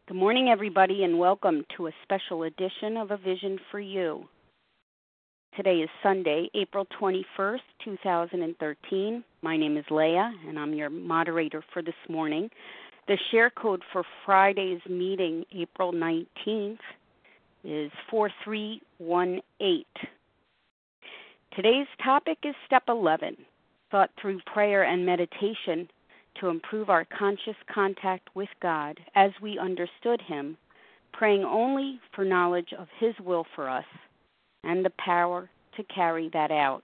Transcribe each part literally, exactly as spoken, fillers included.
Good morning, everybody, and welcome to a special edition of A Vision for You. Today is Sunday, April twenty-first, two thousand thirteen. My name is Leah, and I'm your moderator for this morning. The share code for Friday's meeting, April nineteenth, is four three one eight. Today's topic is Step eleven, thought through prayer and meditation to improve our conscious contact with God as we understood Him, praying only for knowledge of His will for us and the power to carry that out.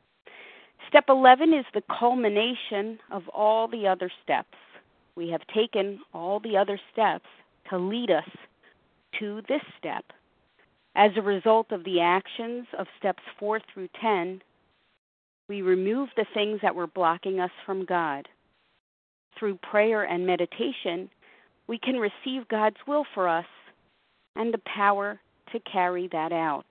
Step eleven is the culmination of all the other steps. We have taken all the other steps to lead us to this step. As a result of the actions of steps four through ten, we remove the things that were blocking us from God. Through prayer and meditation, we can receive God's will for us and the power to carry that out.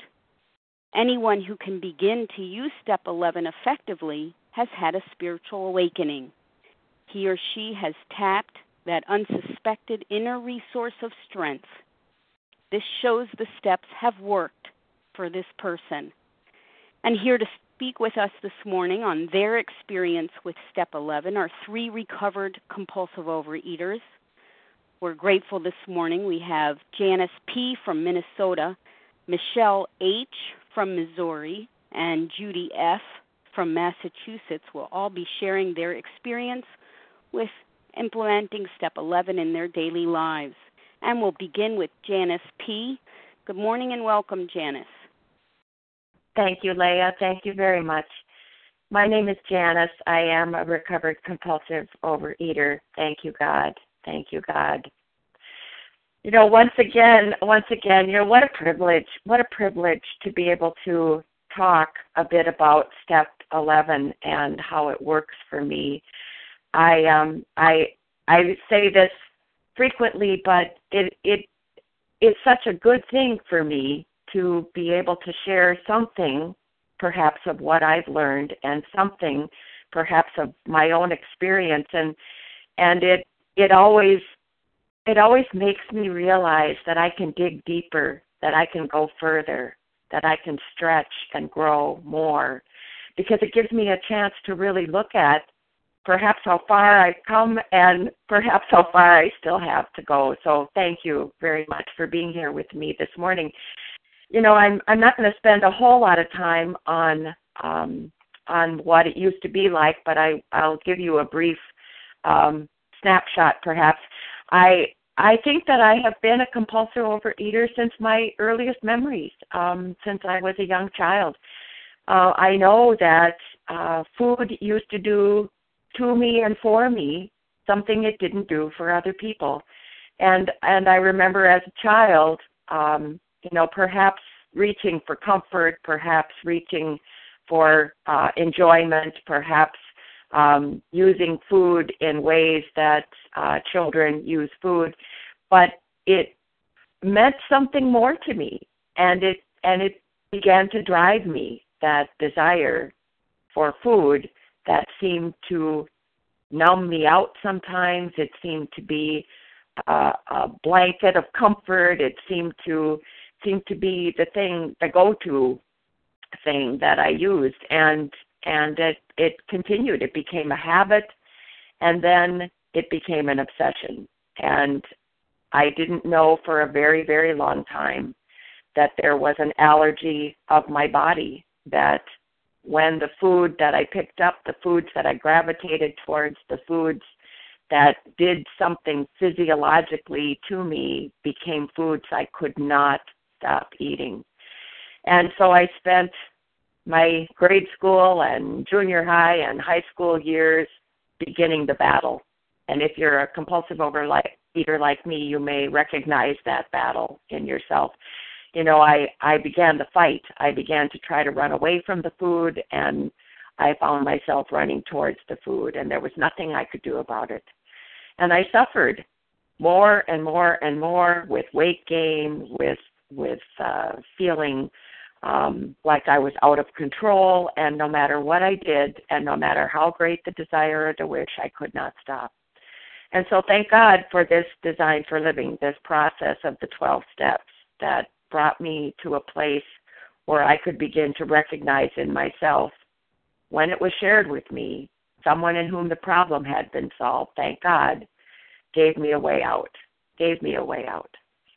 Anyone who can begin to use Step eleven effectively has had a spiritual awakening. He or she has tapped that unsuspected inner resource of strength. This shows the steps have worked for this person. And here to speak with us this morning on their experience with Step eleven are three recovered compulsive overeaters. We're grateful this morning. We have Janice P. from Minnesota, Michelle H. from Missouri, and Judy F. from Massachusetts will all be sharing their experience with implementing Step eleven in their daily lives. And we'll begin with Janice P. Good morning and welcome, Janice. Thank you, Leah. Thank you very much. My name is Janice. I am a recovered compulsive overeater. Thank you, God. Thank you, God. You know, once again, once again, you know, what a privilege, what a privilege to be able to talk a bit about Step eleven and how it works for me. I um I I say this frequently, but it it it's such a good thing for me to be able to share something, perhaps, of what I've learned and something, perhaps, of my own experience. And and it it always it always makes me realize that I can dig deeper, that I can go further, that I can stretch and grow more, because it gives me a chance to really look at perhaps how far I've come and perhaps how far I still have to go. So thank you very much for being here with me this morning. You know, I'm I'm not going to spend a whole lot of time on um, on what it used to be like, but I I'll give you a brief um, snapshot, perhaps. I I think that I have been a compulsive overeater since my earliest memories, um, since I was a young child. Uh, I know that uh, food used to do to me and for me something it didn't do for other people, and and I remember as a child. Um, You know, perhaps reaching for comfort, perhaps reaching for uh, enjoyment, perhaps um, using food in ways that uh, children use food, but it meant something more to me, and it and it began to drive me. That desire for food that seemed to numb me out sometimes. It seemed to be uh, a blanket of comfort. It seemed to seemed to be the thing, the go-to thing that I used, and and it, it continued. It became a habit, and then it became an obsession. And I didn't know for a very, very long time that there was an allergy of my body, that when the food that I picked up, the foods that I gravitated towards, the foods that did something physiologically to me became foods I could not stop eating. And so I spent my grade school and junior high and high school years beginning the battle. And if you're a compulsive overeater like me, you may recognize that battle in yourself. You know, I, I began the fight. I began to try to run away from the food, and I found myself running towards the food, and there was nothing I could do about it. And I suffered more and more and more with weight gain, with with uh, feeling um, like I was out of control, and no matter what I did, and no matter how great the desire or the wish, I could not stop. And so thank God for this Design for Living, this process of the twelve steps that brought me to a place where I could begin to recognize in myself, when it was shared with me, someone in whom the problem had been solved, thank God, gave me a way out, gave me a way out.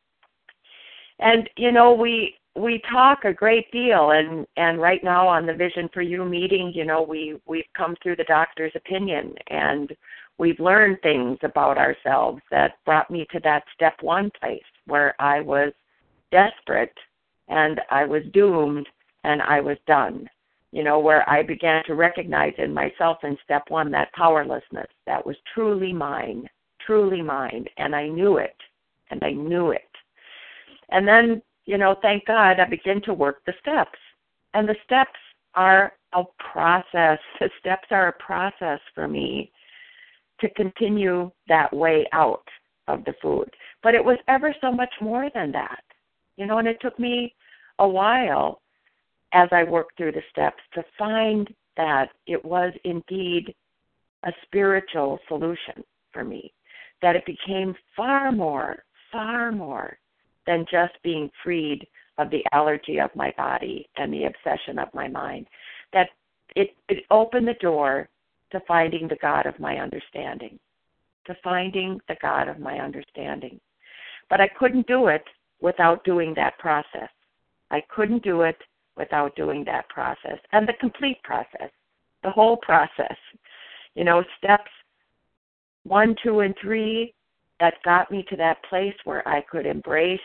And, you know, we we talk a great deal, and, and right now on the Vision for You meeting, you know, we, we've come through the doctor's opinion, and we've learned things about ourselves that brought me to that step one place where I was desperate and I was doomed and I was done. You know, where I began to recognize in myself in step one that powerlessness that was truly mine, truly mine, and I knew it, and I knew it. And then, you know, thank God, I began to work the steps. And the steps are a process. The steps are a process for me to continue that way out of the food. But it was ever so much more than that. You know, and it took me a while as I worked through the steps to find that it was indeed a spiritual solution for me, that it became far more, far more than just being freed of the allergy of my body and the obsession of my mind, that it, it opened the door to finding the God of my understanding, to finding the God of my understanding. But I couldn't do it without doing that process. I couldn't do it without doing that process, and the complete process, the whole process. You know, steps one, two, and three, that got me to that place where I could embrace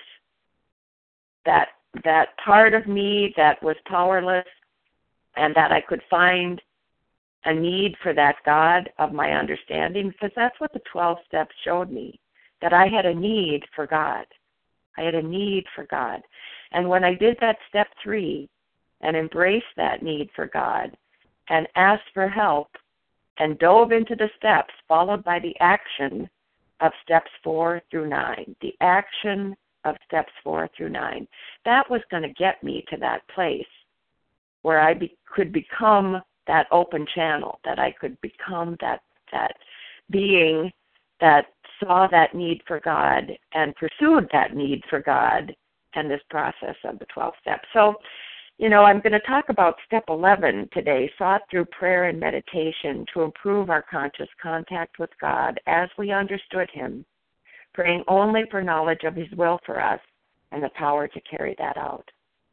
that that part of me that was powerless, and that I could find a need for that God of my understanding, because that's what the twelve steps showed me, that I had a need for God. I had a need for God. And when I did that step three and embraced that need for God and asked for help and dove into the steps, followed by the action of steps four through nine, the action of steps four through nine, that was going to get me to that place where I be, could become that open channel, that I could become that that being that saw that need for God and pursued that need for God and this process of the twelve steps. So, you know, I'm going to talk about step eleven today, sought through prayer and meditation to improve our conscious contact with God as we understood Him, praying only for knowledge of His will for us and the power to carry that out.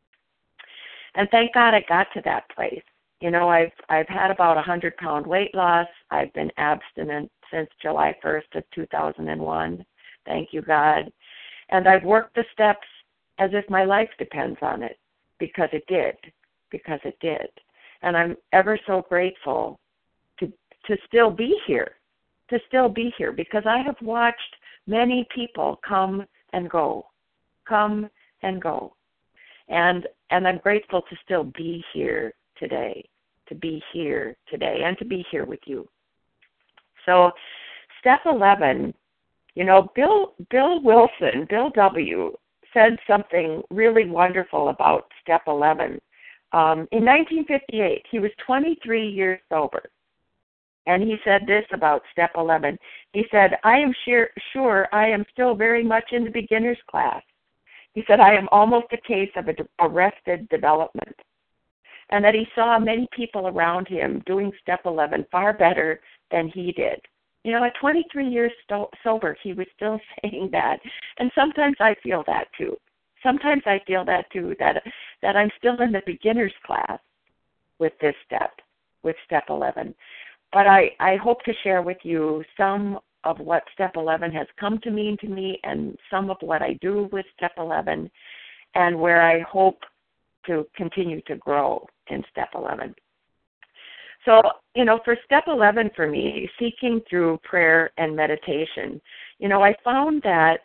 And thank God I got to that place. You know, I've I've had about a hundred pound weight loss. I've been abstinent since July first of two thousand one. Thank you, God. And I've worked the steps as if my life depends on it, because it did, because it did. And I'm ever so grateful to to still be here, to still be here, because I have watched many people come and go, come and go. And and I'm grateful to still be here today, to be here today, and to be here with you. So step eleven, you know, Bill Bill Wilson, Bill W., said something really wonderful about step eleven. Um, in nineteen fifty-eight, he was twenty-three years sober. And he said this about step eleven. He said, I am sure, sure I am still very much in the beginner's class. He said, I am almost a case of a arrested development. And that he saw many people around him doing step eleven far better than he did. You know, at twenty-three years sto- sober, he was still saying that. And sometimes I feel that too. Sometimes I feel that too, that that I'm still in the beginner's class with this step, with step eleven. But I, I hope to share with you some of what step eleven has come to mean to me, and some of what I do with step eleven, and where I hope to continue to grow in step eleven. So, you know, for step eleven for me, seeking through prayer and meditation, you know, I found that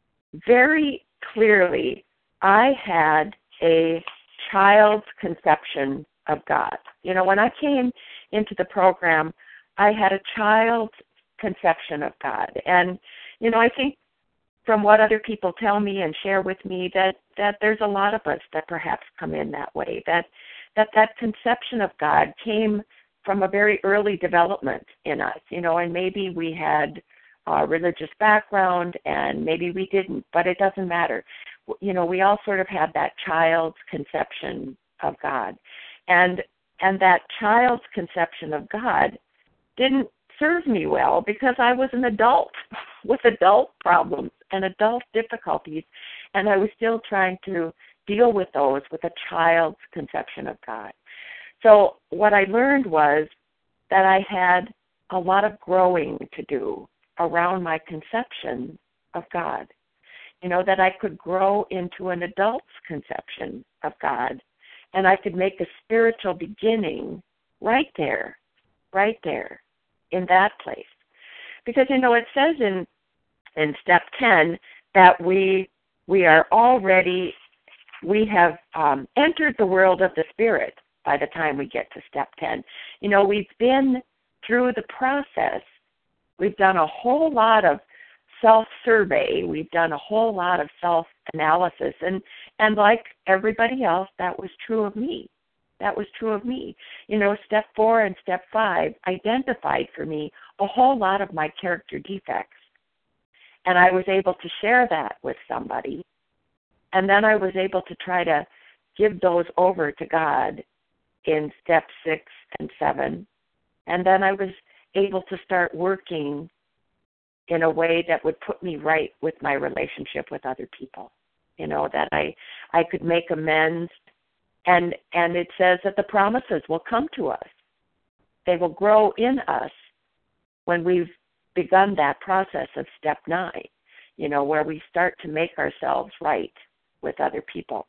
very clearly I had a child's conception of God. You know, when I came into the program, I had a child's conception of God. And, you know, I think from what other people tell me and share with me that, that there's a lot of us that perhaps come in that way, that that, that conception of God came from a very early development in us, you know, and maybe we had a religious background, and maybe we didn't, but it doesn't matter. You know, we all sort of had that child's conception of God. And and that child's conception of God didn't serve me well because I was an adult with adult problems and adult difficulties, and I was still trying to deal with those with a child's conception of God. So what I learned was that I had a lot of growing to do around my conception of God. You know, that I could grow into an adult's conception of God, and I could make a spiritual beginning right there, right there, in that place. Because, you know, it says in in step ten that we we are already, we have um, entered the world of the Spirit by the time we get to step ten. You know, we've been through the process. We've done a whole lot of self-survey. We've done a whole lot of self-analysis. And, and like everybody else, that was true of me. That was true of me. You know, step four and step five identified for me a whole lot of my character defects. And I was able to share that with somebody. And then I was able to try to give those over to God in step six and seven. And then I was able to start working in a way that would put me right with my relationship with other people. You know, that I I could make amends. And and it says that the promises will come to us. They will grow in us when we've begun that process of step nine, you know, where we start to make ourselves right with other people.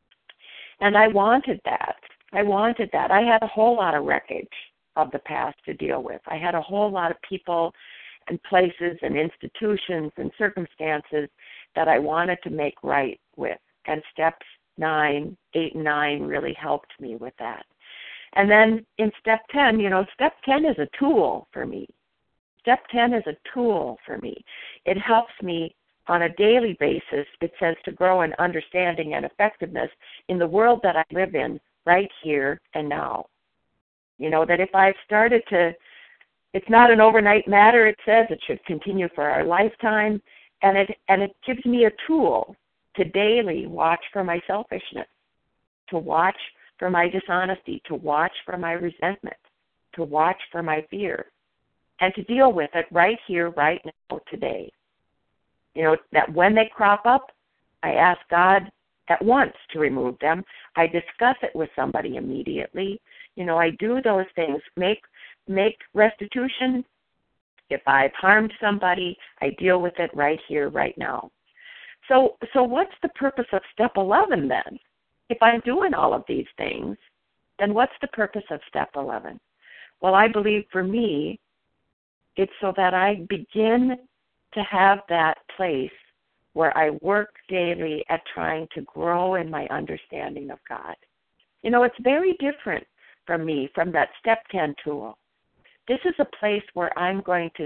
And I wanted that. I wanted that. I had a whole lot of wreckage of the past to deal with. I had a whole lot of people and places and institutions and circumstances that I wanted to make right with. And steps nine, eight, and nine really helped me with that. And then in step ten, you know, step ten is a tool for me. Step ten is a tool for me. It helps me on a daily basis, it says, to grow in understanding and effectiveness in the world that I live in right here and now. You know, that if I've started to, it's not an overnight matter, it says, it should continue for our lifetime, and it and it gives me a tool to daily watch for my selfishness, to watch for my dishonesty, to watch for my resentment, to watch for my fear, and to deal with it right here, right now, today. You know, that when they crop up, I ask God at once to remove them. I discuss it with somebody immediately. You know, I do those things, make make restitution. If I've harmed somebody, I deal with it right here, right now. So, so what's the purpose of step eleven then? If I'm doing all of these things, then what's the purpose of step eleven? Well, I believe for me, it's so that I begin to have that place where I work daily at trying to grow in my understanding of God. You know, it's very different from me, from that step ten tool. This is a place where I'm going to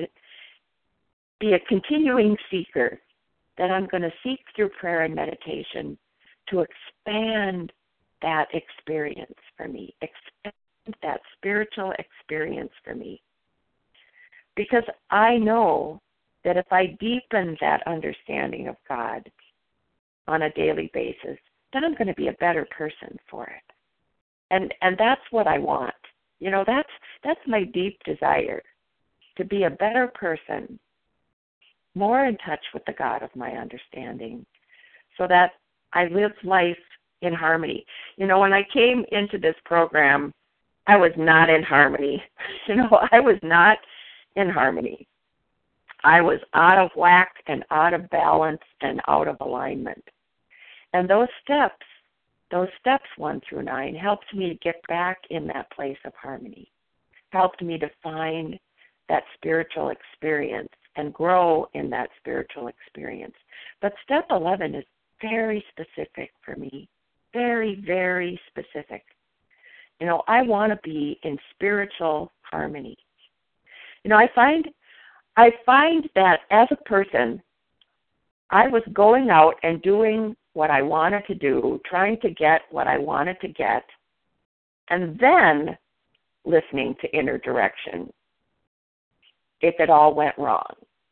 be a continuing seeker, that I'm going to seek through prayer and meditation to expand that experience for me, expand that spiritual experience for me. Because I know that if I deepen that understanding of God on a daily basis, then I'm going to be a better person for it. And and that's what I want. You know, that's that's my deep desire, to be a better person, more in touch with the God of my understanding, so that I live life in harmony. You know, when I came into this program, I was not in harmony. You know, I was not in harmony. I was out of whack and out of balance and out of alignment. And those steps, those steps one through nine, helped me to get back in that place of harmony, helped me to find that spiritual experience and grow in that spiritual experience. But step eleven is very specific for me, very, very specific. You know, I want to be in spiritual harmony. You know, I find I find that as a person, I was going out and doing what I wanted to do, trying to get what I wanted to get, and then listening to inner direction if it all went wrong.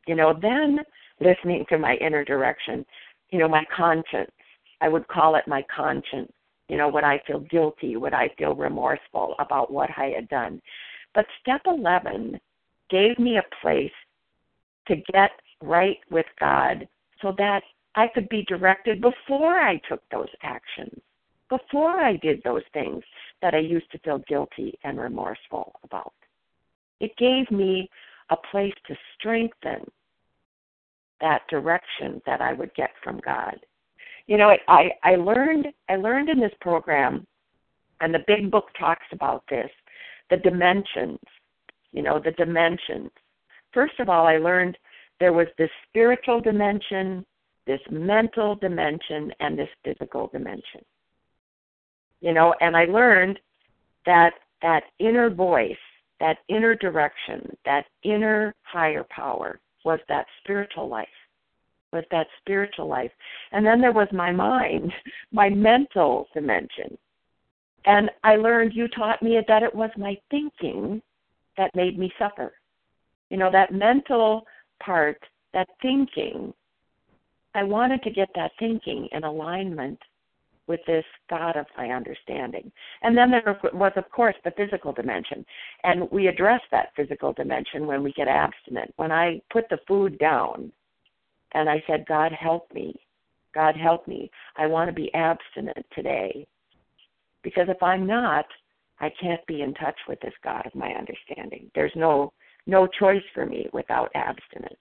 You know, then listening to my inner direction, you know, my conscience, I would call it my conscience. You know, would I feel guilty? Would I feel remorseful about what I had done? But step eleven gave me a place to get right with God so that I could be directed before I took those actions, before I did those things that I used to feel guilty and remorseful about. It gave me a place to strengthen that direction that I would get from God. You know, I, I learned I learned in this program, and the big book talks about this, the dimensions, you know, the dimensions. First of all, I learned there was this spiritual dimension, this mental dimension, and this physical dimension. You know, and I learned that that inner voice, that inner direction, that inner higher power was that spiritual life. was that spiritual life. And then there was my mind, my mental dimension. And I learned, you taught me that it was my thinking that made me suffer. You know, that mental part, that thinking, I wanted to get that thinking in alignment with this God of my understanding. And then there was, of course, the physical dimension. And we address that physical dimension when we get abstinent. When I put the food down, and I said, God, help me. God, help me. I want to be abstinent today. Because if I'm not, I can't be in touch with this God of my understanding. There's no no choice for me without abstinence.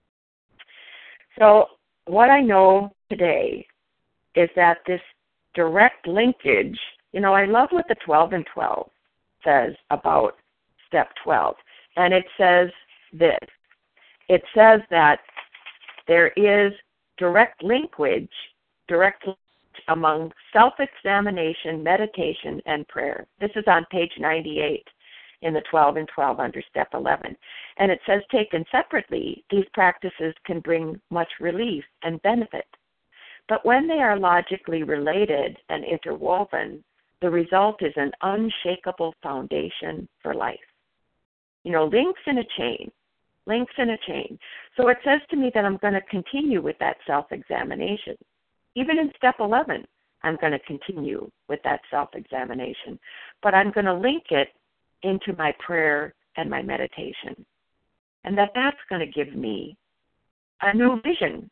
So what I know today is that this direct linkage, you know, I love what the twelve and twelve says about step twelve. And it says this. It says that there is direct linkage, direct linkage among self-examination, meditation, and prayer. This is on page ninety-eight in the twelve and twelve under step eleven. And it says, taken separately, these practices can bring much relief and benefit. But when they are logically related and interwoven, the result is an unshakable foundation for life. You know, links in a chain. Links in a chain. So it says to me that I'm going to continue with that self-examination. Even in step eleven, I'm going to continue with that self-examination. But I'm going to link it into my prayer and my meditation. And that that's going to give me a new vision.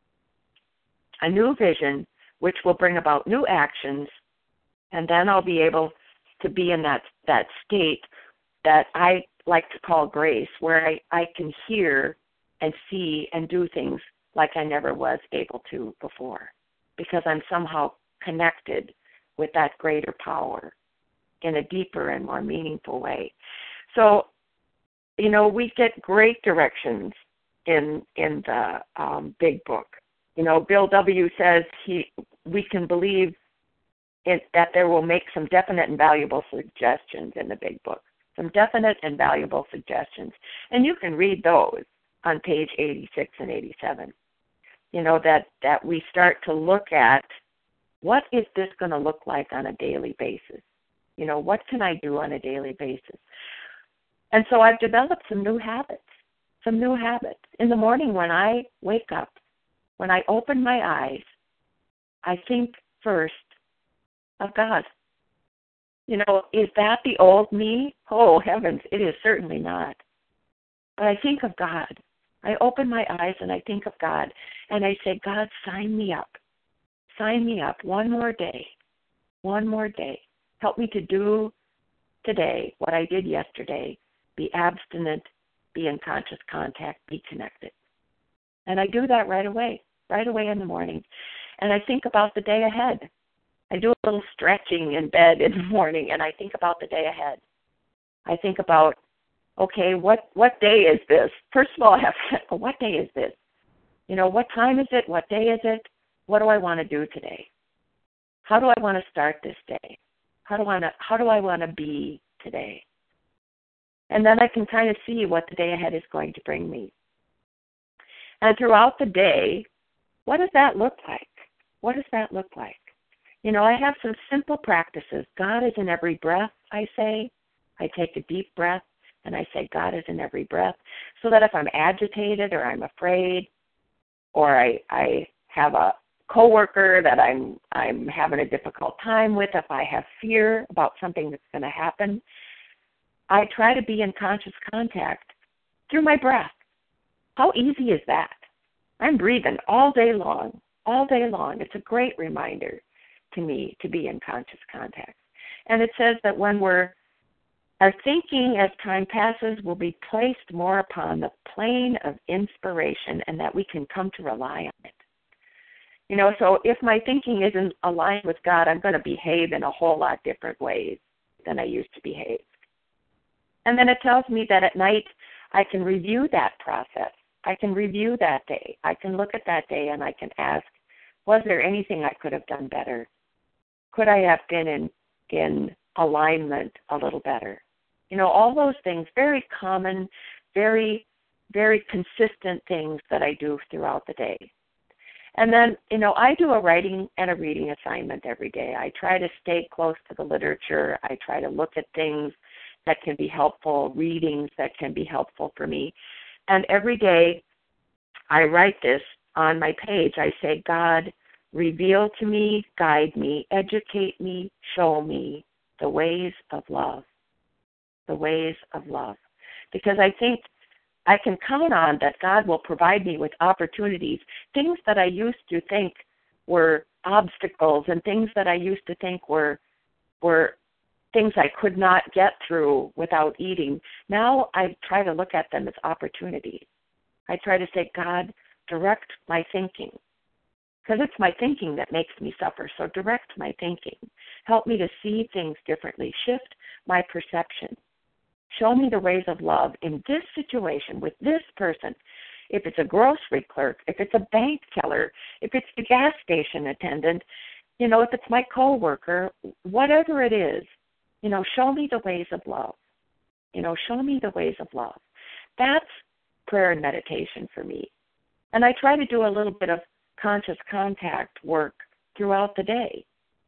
A new vision which will bring about new actions. And then I'll be able to be in that, that state that I like to call grace, where I, I can hear and see and do things like I never was able to before, because I'm somehow connected with that greater power in a deeper and more meaningful way. So, you know, we get great directions in in the um, big book. You know, Bill W. says he we can believe in, that there will make some definite and valuable suggestions in the big book. Some definite and valuable suggestions. And you can read those on page eighty-six and eighty-seven. You know, that, that we start to look at what is this going to look like on a daily basis? You know, what can I do on a daily basis? And so I've developed some new habits, some new habits. In the morning when I wake up, when I open my eyes, I think first of God. You know, is that the old me? Oh, heavens, it is certainly not. But I think of God. I open my eyes and I think of God. And I say, God, sign me up. Sign me up one more day. One more day. Help me to do today what I did yesterday. Be abstinent, be in conscious contact, be connected. And I do that right away, right away in the morning. And I think about the day ahead. I do a little stretching in bed in the morning, and I think about the day ahead. I think about, okay, what, what day is this? First of all, I have to, what day is this? You know, what time is it? What day is it? What do I want to do today? How do I want to start this day? How do I want to, how do I want to be today? And then I can kind of see what the day ahead is going to bring me. And throughout the day, what does that look like? What does that look like? You know, I have some simple practices. God is in every breath, I say. I take a deep breath, And I say God is in every breath, so that if I'm agitated or I'm afraid, or I, I have a coworker that I'm I'm having a difficult time with, if I have fear about something that's going to happen, I try to be in conscious contact through my breath. How easy is that? I'm breathing all day long, all day long. It's a great reminder to me to be in conscious contact. And it says that when we're, our thinking as time passes will be placed more upon the plane of inspiration, and that we can come to rely on it. You know, so if my thinking isn't aligned with God, I'm going to behave in a whole lot different ways than I used to behave. And then it tells me that at night I can review that process. I can review that day. I can look at that day and I can ask, was there anything I could have done better? Could I have been in, in alignment a little better? You know, all those things, very common, very, very consistent things that I do throughout the day. And then, you know, I do a writing and a reading assignment every day. I try to stay close to the literature. I try to look at things that can be helpful, readings that can be helpful for me. And every day I write this on my page. I say, God, reveal to me, guide me, educate me, show me the ways of love, the ways of love. Because I think I can count on that God will provide me with opportunities, things that I used to think were obstacles and things that I used to think were were things I could not get through without eating. Now I try to look at them as opportunities. I try to say, God, direct my thinking, because it's my thinking that makes me suffer. So direct my thinking. Help me to see things differently. Shift my perception. Show me the ways of love in this situation with this person. If it's a grocery clerk, if it's a bank teller, if it's the gas station attendant, you know, if it's my coworker, whatever it is, you know, show me the ways of love. You know, show me the ways of love. That's prayer and meditation for me. And I try to do a little bit of conscious contact work throughout the day.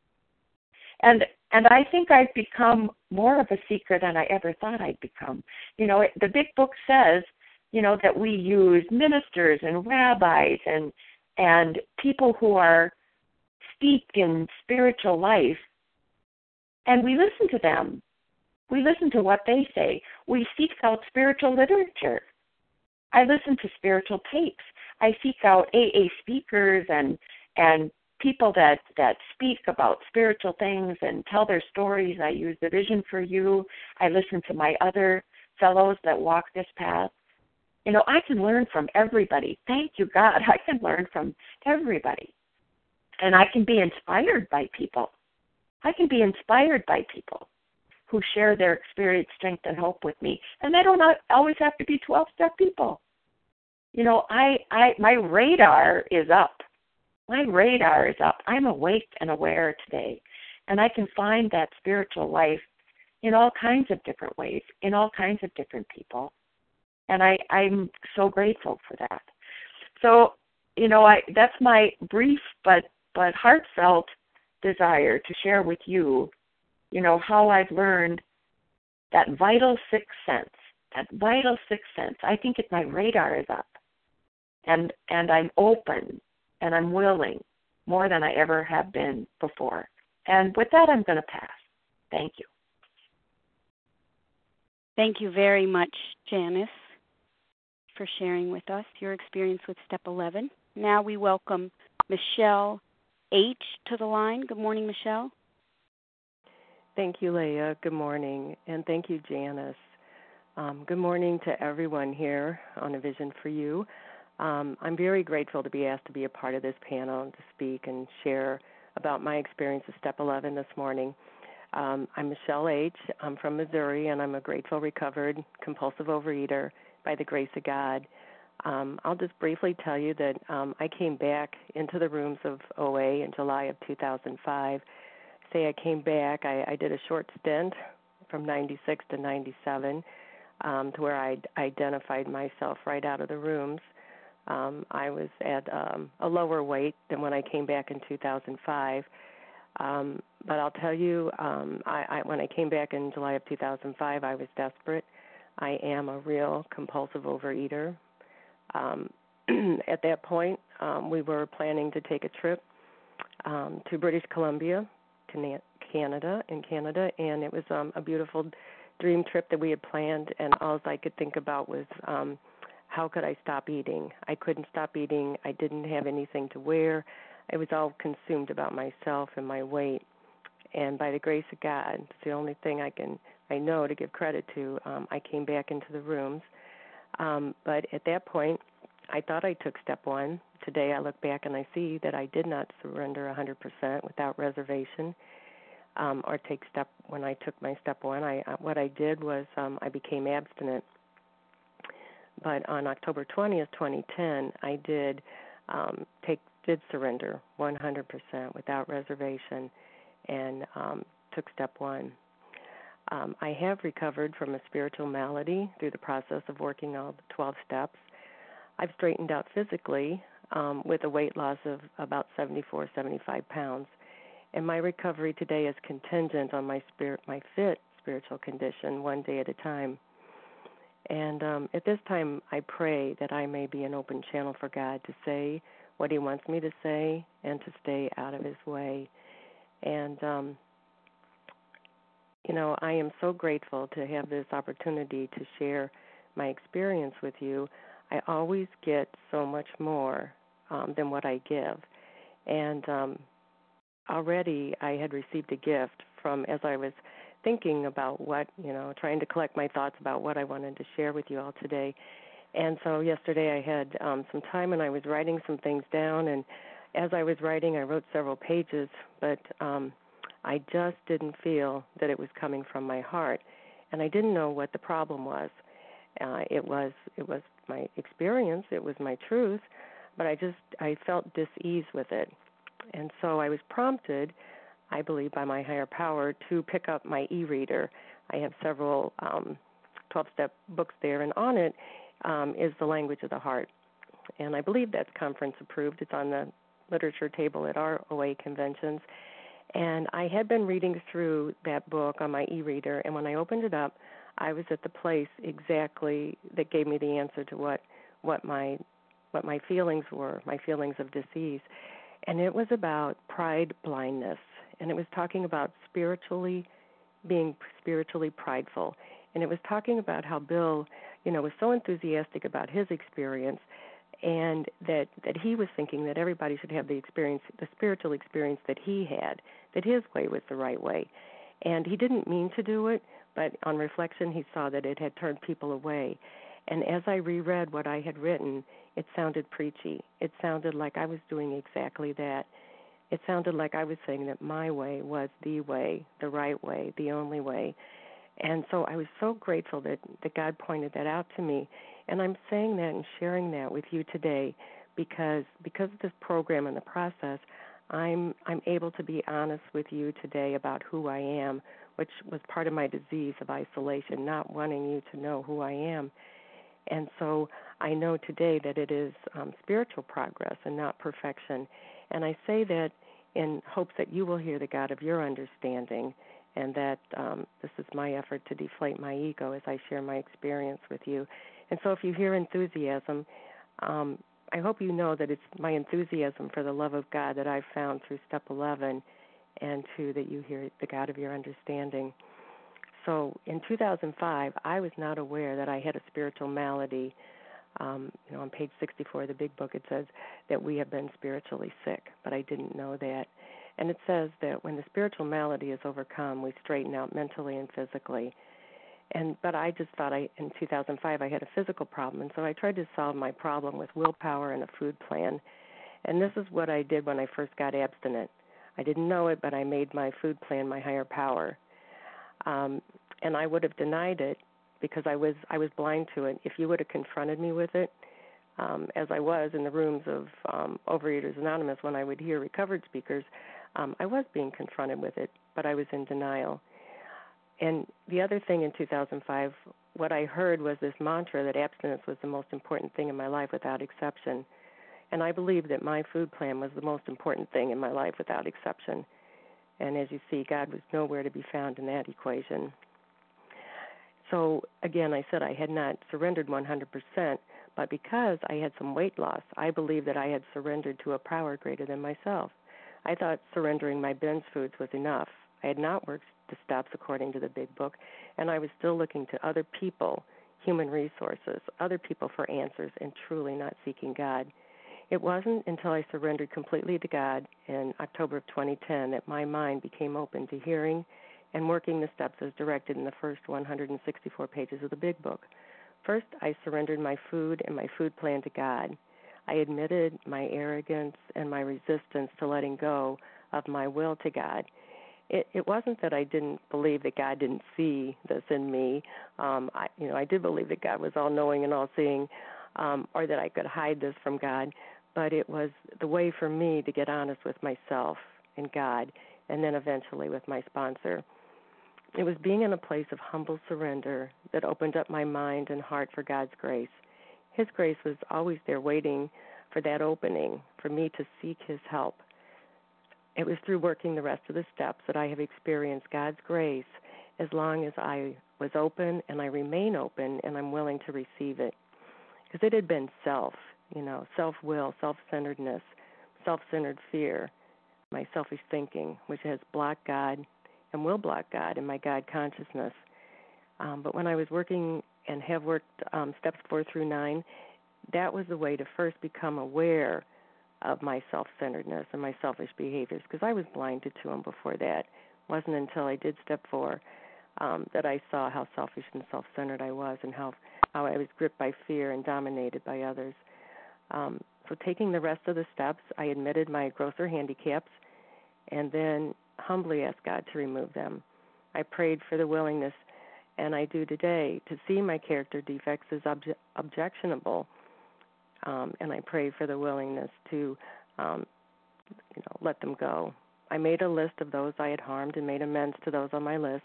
And and I think I've become more of a seeker than I ever thought I'd become. You know, it, the big book says, you know, that we use ministers and rabbis and and people who are steeped in spiritual life, and we listen to them. We listen to what they say. We seek out spiritual literature. I listen to spiritual tapes. I seek out A A speakers and and people that, that speak about spiritual things and tell their stories. I use the Vision for You. I listen to my other fellows that walk this path. You know, I can learn from everybody. Thank you, God. I can learn from everybody. And I can be inspired by people. I can be inspired by people who share their experience, strength, and hope with me. And they don't always have to be twelve-step people. You know, I, I my radar is up. My radar is up. I'm awake and aware today. And I can find that spiritual life in all kinds of different ways, in all kinds of different people. And I, I'm so grateful for that. So, you know, I that's my brief but but heartfelt desire to share with you, you know, how I've learned that vital sixth sense, that vital sixth sense. I think it, my radar is up. And and I'm open. And I'm willing more than I ever have been before. And with that, I'm going to pass. Thank you. Thank you very much, Janice, for sharing with us your experience with Step eleven. Now we welcome Michelle H. to the line. Good morning, Michelle. Thank you, Leah. Good morning. And thank you, Janice. Um, good morning to everyone here on A Vision for You. Um, I'm very grateful to be asked to be a part of this panel and to speak and share about my experience with Step eleven this morning. Um, I'm Michelle H. I'm from Missouri, and I'm a grateful, recovered, compulsive overeater by the grace of God. Um, I'll just briefly tell you that um, I came back into the rooms of O A in July of two thousand five. Say I came back, I, I did a short stint from ninety-six to ninety-seven um, to where I identified myself right out of the rooms. Um, I was at um, a lower weight than when I came back in two thousand five. Um, but I'll tell you, um, I, I, when I came back in July of two thousand five, I was desperate. I am a real compulsive overeater. Um, at that point, um, we were planning to take a trip um, to British Columbia, Canada, in Canada, and it was um, a beautiful dream trip that we had planned, and all I could think about was um, how could I stop eating? I couldn't stop eating. I didn't have anything to wear. I was all consumed about myself and my weight. And by the grace of God, it's the only thing I can I know to give credit to. Um, I came back into the rooms, um, but at that point, I thought I took step one. Today, I look back and I see that I did not surrender one hundred percent without reservation, um, or take step. When I took my step one, I uh, what I did was um, I became abstinent. But on October twentieth, twenty ten, I did um, take did surrender one hundred percent without reservation, and um, took step one. Um, I have recovered from a spiritual malady through the process of working all the twelve steps. I've straightened out physically um, with a weight loss of about seventy-four, seventy-five pounds. And my recovery today is contingent on my spirit, my fit spiritual condition, one day at a time. And um, at this time, I pray that I may be an open channel for God to say what He wants me to say and to stay out of His way. And, um, you know, I am so grateful to have this opportunity to share my experience with you. I always get so much more um, than what I give. And um, already I had received a gift from, as I was thinking about what, you know, trying to collect my thoughts about what I wanted to share with you all today. And so yesterday I had um, some time and I was writing some things down. And as I was writing, I wrote several pages, but um, I just didn't feel that it was coming from my heart. And I didn't know what the problem was. Uh, it was it was my experience, it was my truth, but I just, I felt dis-ease with it. And so I was prompted, I believe, by my higher power to pick up my e-reader. I have several um, twelve-step books there, and on it um, is The Language of the Heart. And I believe that's conference approved. It's on the literature table at our O A conventions. And I had been reading through that book on my e-reader, and when I opened it up, I was at the place exactly that gave me the answer to what what my what my feelings were, my feelings of disease. And it was about pride blindness, and it was talking about spiritually being spiritually prideful. And it was talking about how Bill, you know, was so enthusiastic about his experience, and that, that he was thinking that everybody should have the experience, the spiritual experience that he had, that his way was the right way. And he didn't mean to do it, but on reflection he saw that it had turned people away. And as I reread what I had written, it sounded preachy. It sounded like I was doing exactly that. It sounded like I was saying that my way was the way, the right way, the only way. And so I was so grateful that, that God pointed that out to me. And I'm saying that and sharing that with you today because because of this program and the process, I'm I'm able to be honest with you today about who I am, which was part of my disease of isolation, not wanting you to know who I am. And so I know today that it is um, spiritual progress and not perfection. And I say that in hopes that you will hear the God of your understanding, and that um, this is my effort to deflate my ego as I share my experience with you. And so if you hear enthusiasm, um, I hope you know that it's my enthusiasm for the love of God that I've found through Step eleven, and too that you hear the God of your understanding. So in two thousand five, I was not aware that I had a spiritual malady. Um, you know, on page sixty-four of the big book, it says that we have been spiritually sick, but I didn't know that. And it says that when the spiritual malady is overcome, we straighten out mentally and physically. And but I just thought I in two thousand five I had a physical problem, and so I tried to solve my problem with willpower and a food plan. And this is what I did when I first got abstinent. I didn't know it, but I made my food plan my higher power. Um, and I would have denied it because I was I was blind to it. If you would have confronted me with it, um, as I was in the rooms of um, Overeaters Anonymous when I would hear recovered speakers, um, I was being confronted with it, but I was in denial. And the other thing in two thousand five, what I heard was this mantra that abstinence was the most important thing in my life without exception. And I believe that my food plan was the most important thing in my life without exception. And as you see, God was nowhere to be found in that equation. So, again, I said I had not surrendered one hundred percent, but because I had some weight loss, I believed that I had surrendered to a power greater than myself. I thought surrendering my binge foods was enough. I had not worked the steps according to the big book, and I was still looking to other people, human resources, other people for answers, and truly not seeking God. It wasn't until I surrendered completely to God in October of twenty ten that my mind became open to hearing and working the steps as directed in the first one hundred sixty-four pages of the big book. First, I surrendered my food and my food plan to God. I admitted my arrogance and my resistance to letting go of my will to God. It, it wasn't that I didn't believe that God didn't see this in me. Um, I, you know, I did believe that God was all-knowing and all-seeing, um, or that I could hide this from God. But it was the way for me to get honest with myself and God, and then eventually with my sponsor. It was being in a place of humble surrender that opened up my mind and heart for God's grace. His grace was always there waiting for that opening, for me to seek His help. It was through working the rest of the steps that I have experienced God's grace as long as I was open and I remain open and I'm willing to receive it. Because it had been self, you know, self-will, self-centeredness, self-centered fear, my selfish thinking, which has blocked God and will block God and my God consciousness. Um, but when I was working and have worked um, steps four through nine, that was the way to first become aware of my self-centeredness and my selfish behaviors, because I was blinded to them before that. It wasn't until I did step four um, that I saw how selfish and self-centered I was and how, how I was gripped by fear and dominated by others. Um, so taking the rest of the steps, I admitted my grosser handicaps and then humbly asked God to remove them. I prayed for the willingness, and I do today, to see my character defects as obje- objectionable, um, and I prayed for the willingness to um, you know, let them go. I made a list of those I had harmed and made amends to those on my list.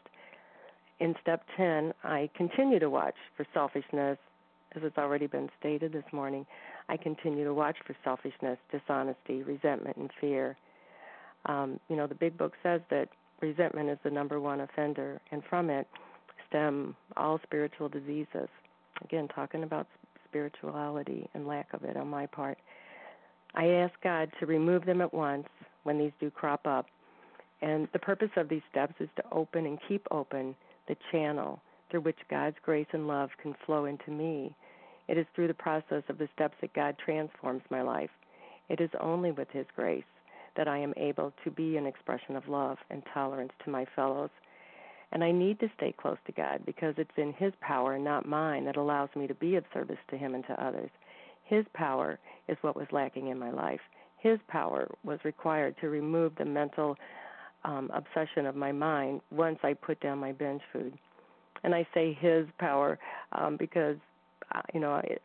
In step ten, I continue to watch for selfishness, as it's already been stated this morning. I continue to watch for selfishness, dishonesty, resentment, and fear. Um, you know, the big book says that resentment is the number one offender, and from it stem all spiritual diseases. Again, talking about spirituality and lack of it on my part. I ask God to remove them at once when these do crop up. And the purpose of these steps is to open and keep open the channel through which God's grace and love can flow into me. It is through the process of the steps that God transforms my life. It is only with His grace that I am able to be an expression of love and tolerance to my fellows. And I need to stay close to God because it's in His power, not mine, that allows me to be of service to Him and to others. His power is what was lacking in my life. His power was required to remove the mental um, obsession of my mind once I put down my binge food. And I say His power um, because, uh, you know, it,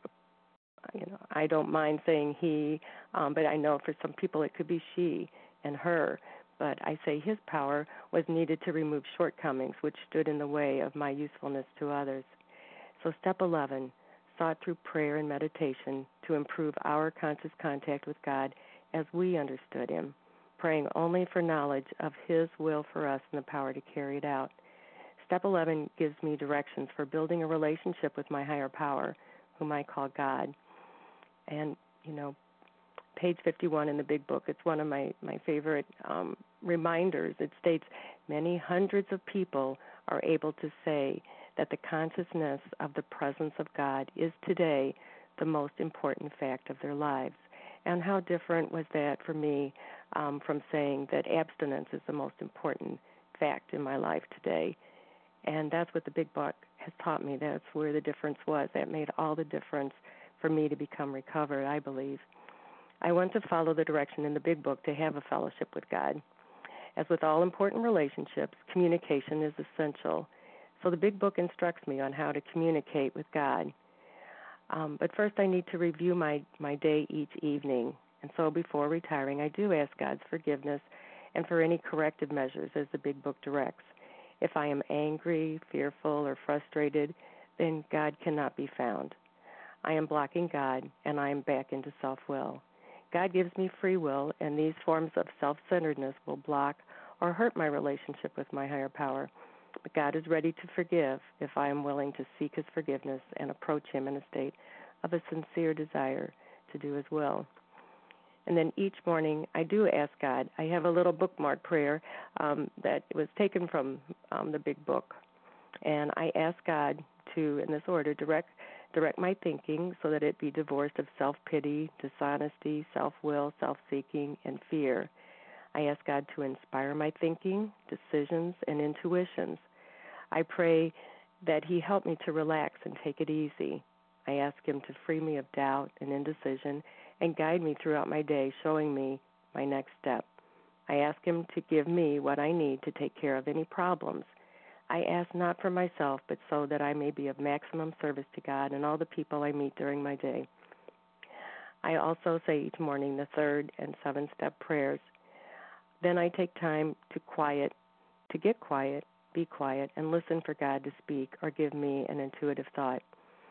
you know, I don't mind saying He, um, but I know for some people it could be she and her. But I say His power was needed to remove shortcomings which stood in the way of my usefulness to others. So step eleven, sought through prayer and meditation to improve our conscious contact with God as we understood Him, praying only for knowledge of His will for us and the power to carry it out. Step eleven gives me directions for building a relationship with my higher power, whom I call God. And, you know, page fifty-one in the big book, it's one of my, my favorite um, reminders. It states, many hundreds of people are able to say that the consciousness of the presence of God is today the most important fact of their lives. And how different was that for me um, from saying that abstinence is the most important fact in my life today. And that's what the big book has taught me. That's where the difference was. That made all the difference for me to become recovered, I believe. I want to follow the direction in the big book to have a fellowship with God. As with all important relationships, communication is essential. So the big book instructs me on how to communicate with God. Um, but first I need to review my, my day each evening. And so before retiring, I do ask God's forgiveness and for any corrective measures as the big book directs. If I am angry, fearful, or frustrated, then God cannot be found. I am blocking God, and I am back into self-will. God gives me free will, and these forms of self-centeredness will block or hurt my relationship with my higher power. But God is ready to forgive if I am willing to seek his forgiveness and approach him in a state of a sincere desire to do his will. And then each morning I do ask God. I have a little bookmark prayer um, that was taken from um, the big book. And I ask God to, in this order, direct direct my thinking so that it be divorced of self-pity, dishonesty, self-will, self-seeking, and fear. I ask God to inspire my thinking, decisions, and intuitions. I pray that he help me to relax and take it easy. I ask him to free me of doubt and indecision and guide me throughout my day, showing me my next step. I ask him to give me what I need to take care of any problems. I ask not for myself, but so that I may be of maximum service to God and all the people I meet during my day. I also say each morning the third and seventh step prayers. Then I take time to quiet, to get quiet, be quiet, and listen for God to speak or give me an intuitive thought.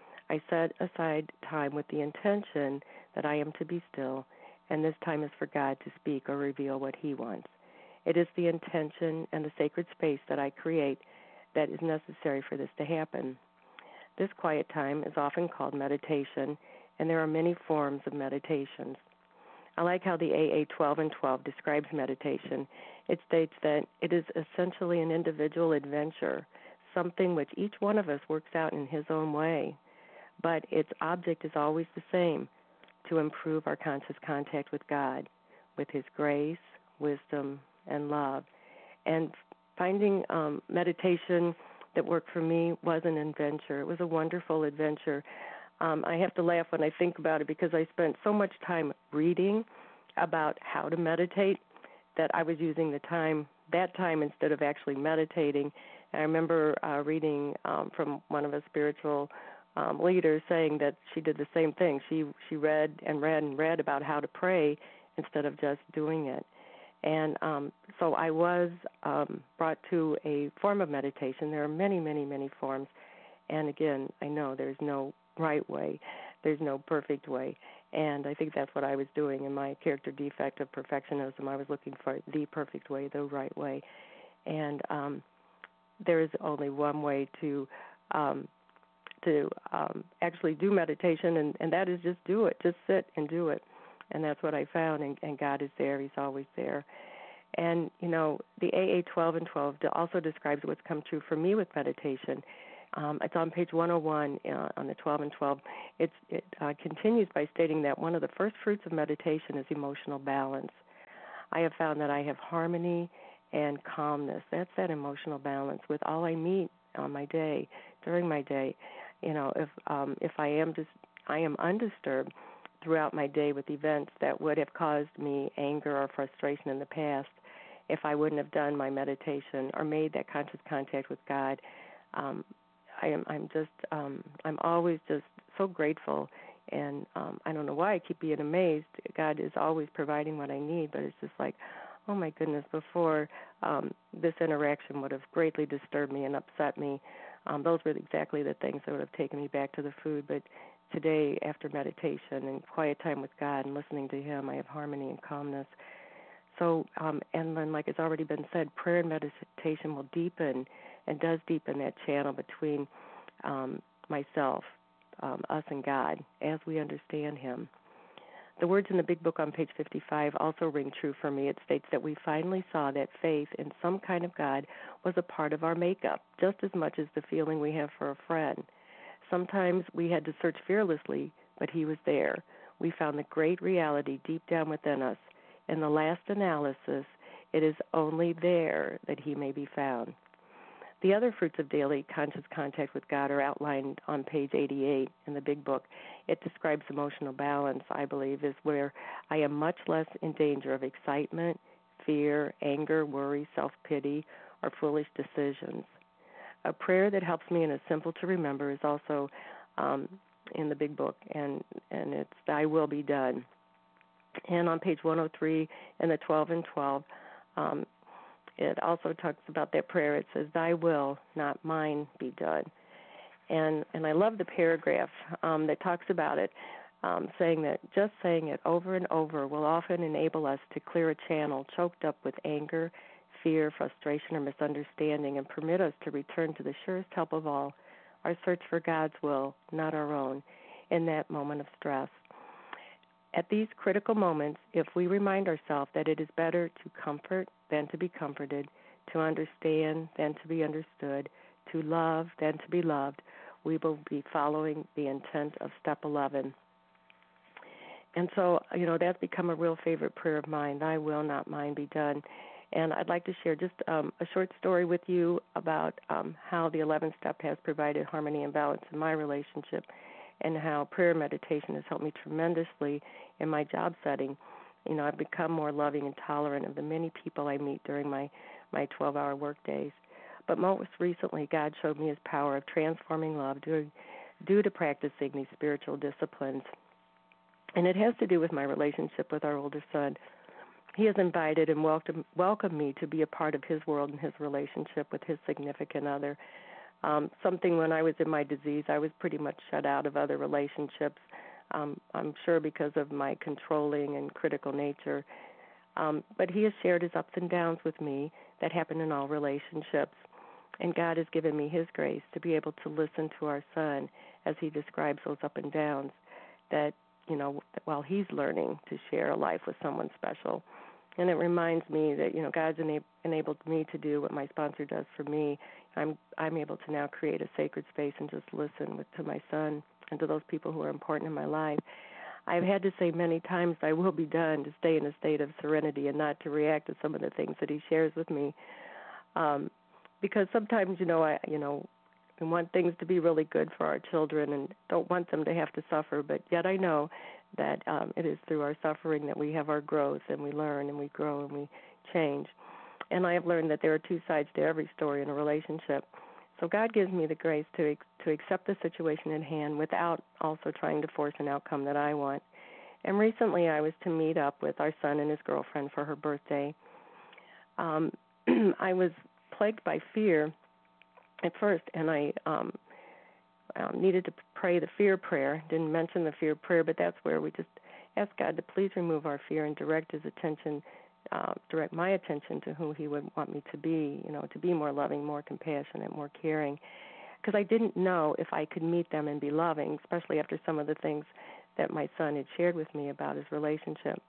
I set aside time with the intention that I am to be still, and this time is for God to speak or reveal what he wants. It is the intention and the sacred space that I create that is necessary for this to happen. This quiet time is often called meditation, and there are many forms of meditations. I like how the A A twelve and twelve describes meditation. It states that it is essentially an individual adventure, something which each one of us works out in his own way, but its object is always the same, to improve our conscious contact with God, with his grace, wisdom, and love. And finding um, meditation that worked for me was an adventure. It was a wonderful adventure. Um, I have to laugh when I think about it because I spent so much time reading about how to meditate that I was using the time, that time instead of actually meditating. And I remember uh, reading um, from one of the spiritual um, leaders saying that she did the same thing. She she read and read and read about how to pray instead of just doing it. And um, so I was um, brought to a form of meditation. There are many, many, many forms. And again, I know there's no right way. There's no perfect way. And I think that's what I was doing in my character defect of perfectionism. I was looking for the perfect way, the right way. And um, there is only one way to um, to um, actually do meditation, and, and that is just do it. Just sit and do it. And that's what I found, and, and God is there. He's always there. And, you know, the A A twelve and twelve also describes what's come true for me with meditation. Um, it's on page one oh one uh, on the twelve and twelve. It's, it uh, continues by stating that one of the first fruits of meditation is emotional balance. I have found that I have harmony and calmness. That's that emotional balance with all I meet on my day, during my day. You know, if um, if I am just, I am undisturbed throughout my day with events that would have caused me anger or frustration in the past, if I wouldn't have done my meditation or made that conscious contact with God, um, I am, I'm just, um, I'm always just so grateful, and um, I don't know why I keep being amazed. God is always providing what I need, but it's just like, oh my goodness, before um, this interaction would have greatly disturbed me and upset me. Um, those were exactly the things that would have taken me back to the food, but today, after meditation and quiet time with God and listening to him, I have harmony and calmness. So, um, and then, like it's already been said, prayer and meditation will deepen and does deepen that channel between um, myself, um, us, and God as we understand him. The words in the big book on page fifty-five also ring true for me. It states that we finally saw that faith in some kind of God was a part of our makeup, just as much as the feeling we have for a friend. Sometimes we had to search fearlessly, but he was there. We found the great reality deep down within us. In the last analysis, it is only there that he may be found. The other fruits of daily conscious contact with God are outlined on page eighty-eight in the big book. It describes emotional balance, I believe, is where I am much less in danger of excitement, fear, anger, worry, self-pity, or foolish decisions. A prayer that helps me and is simple to remember is also um, in the big book, and, and it's Thy Will Be Done. And on page one oh three in the twelve and twelve, um, it also talks about that prayer. It says, Thy will, not mine, be done. And and I love the paragraph um, that talks about it, um, saying that just saying it over and over will often enable us to clear a channel choked up with anger, fear, frustration, or misunderstanding, and permit us to return to the surest help of all, our search for God's will, not our own, in that moment of stress. At these critical moments, if we remind ourselves that it is better to comfort than to be comforted, to understand than to be understood, to love than to be loved, we will be following the intent of step eleven. And so, you know, that's become a real favorite prayer of mine, thy will, not mine, be done. And I'd like to share just um, a short story with you about um, how the eleventh step has provided harmony and balance in my relationship, and how prayer and meditation has helped me tremendously in my job setting. You know, I've become more loving and tolerant of the many people I meet during my, my twelve-hour work days. But most recently, God showed me his power of transforming love due, due to practicing these spiritual disciplines. And it has to do with my relationship with our older son. He has invited and welcomed, welcomed me to be a part of his world and his relationship with his significant other. Um, something when I was in my disease, I was pretty much shut out of other relationships, um, I'm sure because of my controlling and critical nature. Um, but he has shared his ups and downs with me that happen in all relationships. And God has given me his grace to be able to listen to our son as he describes those up and downs, that, you know, while he's learning to share a life with someone special. And it reminds me that, you know, God's ena- enabled me to do what my sponsor does for me. I'm I'm able to now create a sacred space and just listen with, to my son and to those people who are important in my life. I've had to say many times, I will be done, to stay in a state of serenity and not to react to some of the things that he shares with me. Um, because sometimes, you know, I, you know, we want things to be really good for our children and don't want them to have to suffer, but yet I know that um, it is through our suffering that we have our growth and we learn and we grow and we change. And I have learned that there are two sides to every story in a relationship. So God gives me the grace to to accept the situation at hand without also trying to force an outcome that I want. And recently I was to meet up with our son and his girlfriend for her birthday. Um, I was plagued by fear at first, and I um, um, needed to pray the fear prayer. Didn't mention the fear prayer, but that's where we just ask God to please remove our fear and direct his attention, uh, direct my attention to who he would want me to be, you know, to be more loving, more compassionate, more caring. Because I didn't know if I could meet them and be loving, especially after some of the things that my son had shared with me about his relationship.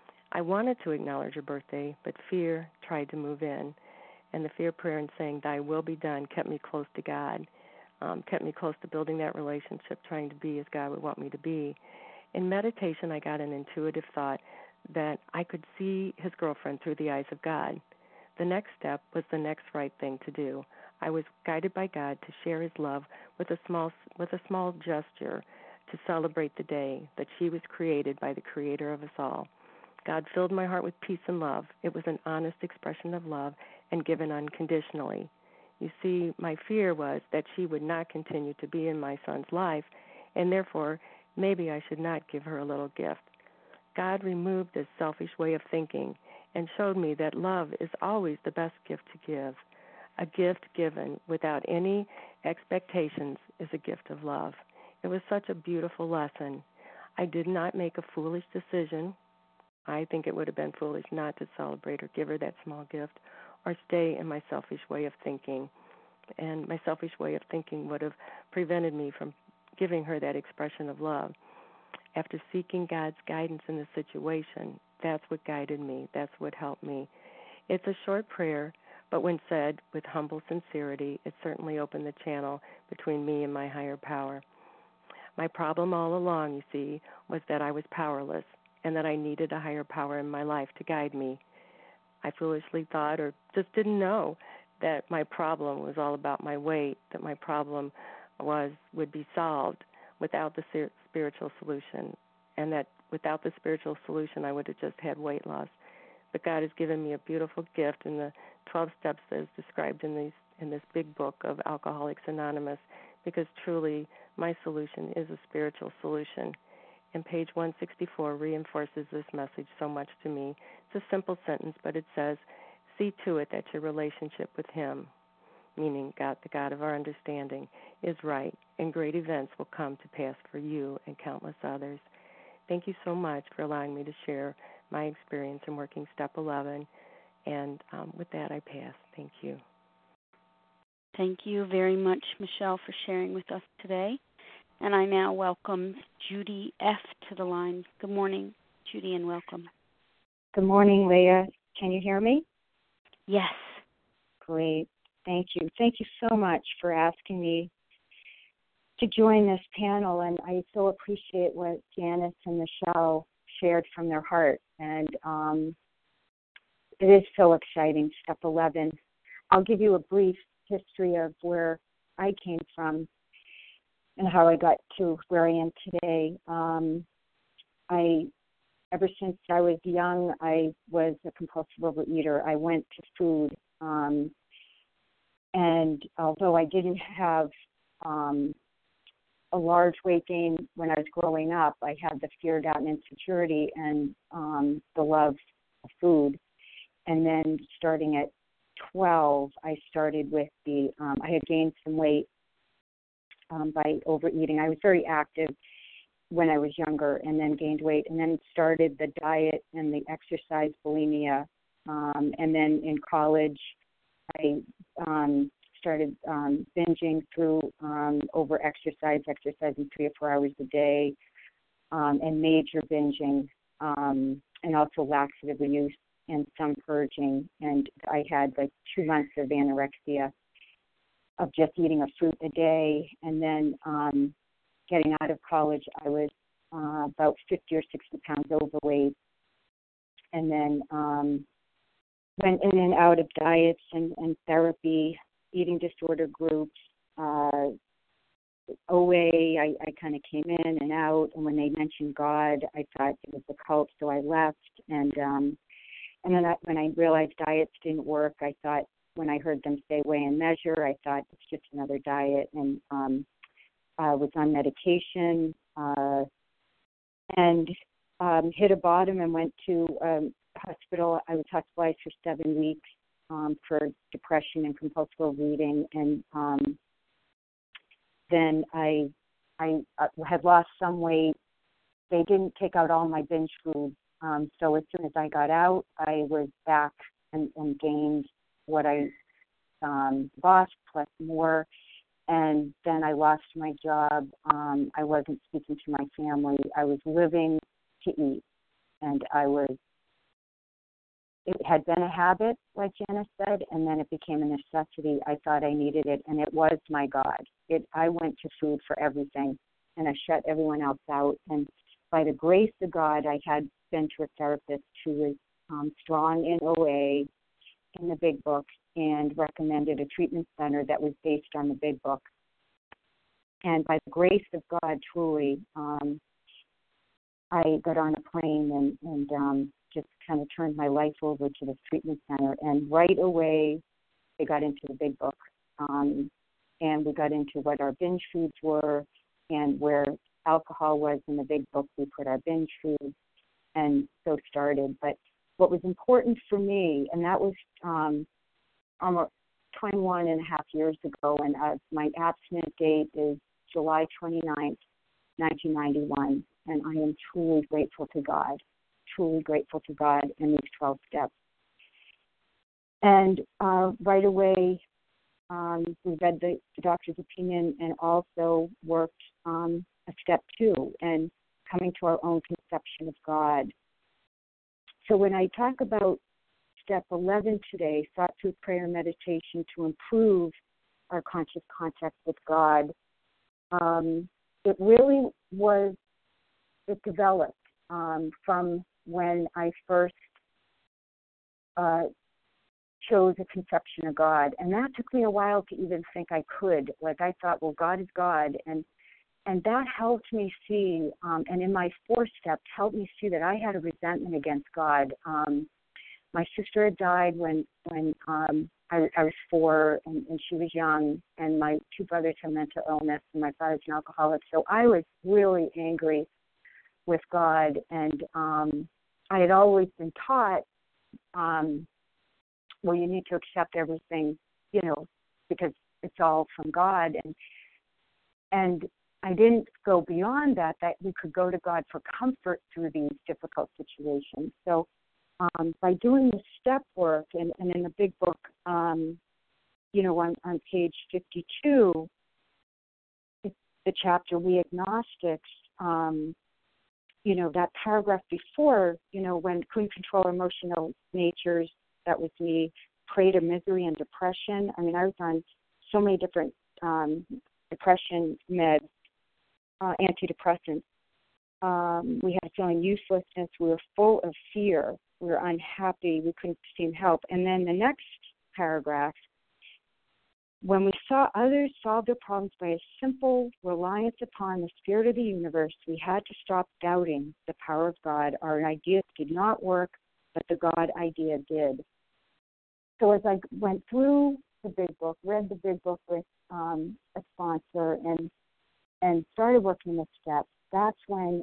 I wanted to acknowledge her birthday, but fear tried to move in. And the fear prayer and saying, thy will be done, kept me close to God, um, kept me close to building that relationship, trying to be as God would want me to be. In meditation, I got an intuitive thought that I could see his girlfriend through the eyes of God. The next step was the next right thing to do. I was guided by God to share his love with a small with a small gesture to celebrate the day that she was created by the Creator of us all. God filled my heart with peace and love. It was an honest expression of love and given unconditionally. You see, my fear was that she would not continue to be in my son's life, and therefore maybe I should not give her a little gift. God removed this selfish way of thinking and showed me that love is always the best gift to give. A gift given without any expectations is a gift of love. It was such a beautiful lesson. I did not make a foolish decision. I think it would have been foolish not to celebrate or give her that small gift or stay in my selfish way of thinking. And my selfish way of thinking would have prevented me from giving her that expression of love. After seeking God's guidance in the situation, that's what guided me. That's what helped me. It's a short prayer, but when said with humble sincerity, it certainly opened the channel between me and my higher power. My problem all along, you see, was that I was powerless and that I needed a higher power in my life to guide me. I foolishly thought or just didn't know that my problem was all about my weight, that my problem was would be solved without the spiritual solution, and that without the spiritual solution I would have just had weight loss. But God has given me a beautiful gift in the twelve steps that is described in these in this big book of Alcoholics Anonymous, because truly my solution is a spiritual solution. And page one sixty-four reinforces this message so much to me. It's a simple sentence, but it says, see to it that your relationship with him, meaning God, the God of our understanding, is right, and great events will come to pass for you and countless others. Thank you so much for allowing me to share my experience in working Step eleven. And um, with that, I pass. Thank you. Thank you very much, Michelle, for sharing with us today. And I now welcome Judy F. to the line. Good morning, Judy, and welcome. Good morning, Leah. Can you hear me? Yes. Great. Thank you. Thank you so much for asking me to join this panel, and I so appreciate what Janice and Michelle shared from their heart. And um, it is so exciting, step eleven. I'll give you a brief history of where I came from and how I got to where I am today. Um, I, ever since I was young, I was a compulsive overeater. I went to food, um, and although I didn't have um, a large weight gain when I was growing up, I had the fear, doubt, and insecurity and um, the love of food. And then starting at twelve, I started with the, um, I had gained some weight um, by overeating. I was very active when I was younger and then gained weight, and then started the diet and the exercise bulimia. Um, and then in college, I um, started um, binging through um, over exercise, exercising three or four hours a day, um, and major binging, um, and also laxative use and some purging. And I had like two months of anorexia, of just eating a fruit a day. And then um, getting out of college, I was uh, about fifty or sixty pounds overweight. And then um, went in and out of diets and, and therapy, eating disorder groups, uh, O A. I, I kind of came in and out. And when they mentioned God, I thought it was a cult, so I left. And um, and then I, when I realized diets didn't work, I thought, when I heard them say weigh and measure, I thought it's just another diet, and um, I was on medication uh, and um, hit a bottom and went to um, hospital. I was hospitalized for seven weeks um, for depression and compulsive overeating, and um, then I I uh, had lost some weight. They didn't take out all my binge food, um, so as soon as I got out, I was back and, and gained what I um, lost plus more. And then I lost my job. Um, I wasn't speaking to my family. I was living to eat, and I was. It had been a habit, like Janice said, and then it became a necessity. I thought I needed it, and it was my God. It. I went to food for everything, and I shut everyone else out. And by the grace of God, I had been to a therapist who was um, strong in O A, in the Big Book, and recommended a treatment center that was based on the Big Book. And by the grace of God, truly, um, I got on a plane and, and um, just kind of turned my life over to this treatment center. And right away, they got into the Big Book. Um, and we got into what our binge foods were, and where alcohol was in the Big Book, we put our binge foods, and so started. But what was important for me, and that was um, almost twenty-one and a half years ago, and uh, my abstinent date is July twenty-ninth, nineteen ninety-one, and I am truly grateful to God, truly grateful to God in these twelve steps. And uh, right away, um, we read the, the doctor's opinion and also worked um, a step two, and coming to our own conception of God. So when I talk about step eleven today, thought through prayer and meditation to improve our conscious contact with God, um, it really was, it developed um, from when I first uh, chose a conception of God. And that took me a while to even think I could. Like I thought, well, God is God. And and that helped me see, um, and in my four steps, helped me see that I had a resentment against God. Um, my sister had died when when um, I, I was four, and, and she was young, and my two brothers had mental illness, and my father's an alcoholic. So I was really angry with God, and um, I had always been taught, um, well, you need to accept everything, you know, because it's all from God, and and I didn't go beyond that, that we could go to God for comfort through these difficult situations. So um, by doing the step work, and, and in the big book, um, you know, on, on page fifty-two, the chapter We Agnostics, um, you know, that paragraph before, you know, when couldn't control emotional natures, that was me, prey to misery and depression. I mean, I was on so many different um, depression meds, uh, antidepressants. Um, we had feeling uselessness. We were full of fear. We were unhappy. We couldn't seem help. And then the next paragraph, when we saw others solve their problems by a simple reliance upon the spirit of the universe, we had to stop doubting the power of God. Our ideas did not work, but the God idea did. So as I went through the big book, read the big book with um, a sponsor, and and started working the steps, that's when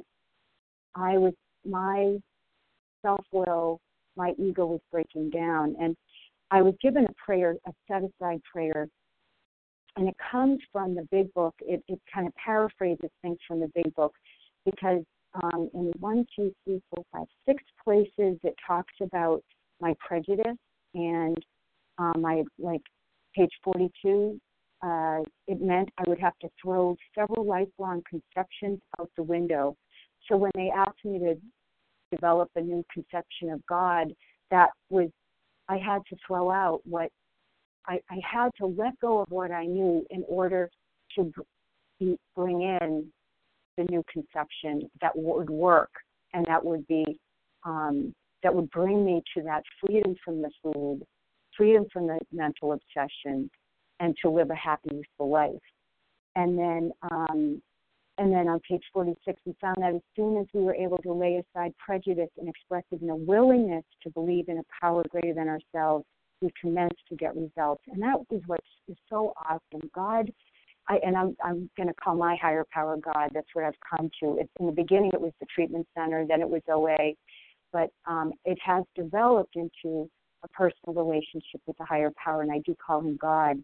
I was, my self-will, my ego was breaking down. And I was given a prayer, a set-aside prayer, and it comes from the big book. It, it kind of paraphrases things from the big book, because um, in one, two, three, four, five, six places it talks about my prejudice, and um, my, like, page forty-two, uh, it meant I would have to throw several lifelong conceptions out the window. So when they asked me to develop a new conception of God, that was, I had to throw out what, I, I had to let go of what I knew in order to b- bring in the new conception that would work, and that would be, um, that would bring me to that freedom from the food, freedom from the mental obsession, and to live a happy, useful life. And then, um, and then on page forty-six, we found that as soon as we were able to lay aside prejudice and express even a willingness to believe in a power greater than ourselves, we commenced to get results. And that is what is so awesome. God, I, and I'm I'm going to call my higher power God. That's what I've come to. It's, in the beginning, it was the treatment center, then it was O A, but um, it has developed into a personal relationship with the higher power, and I do call him God.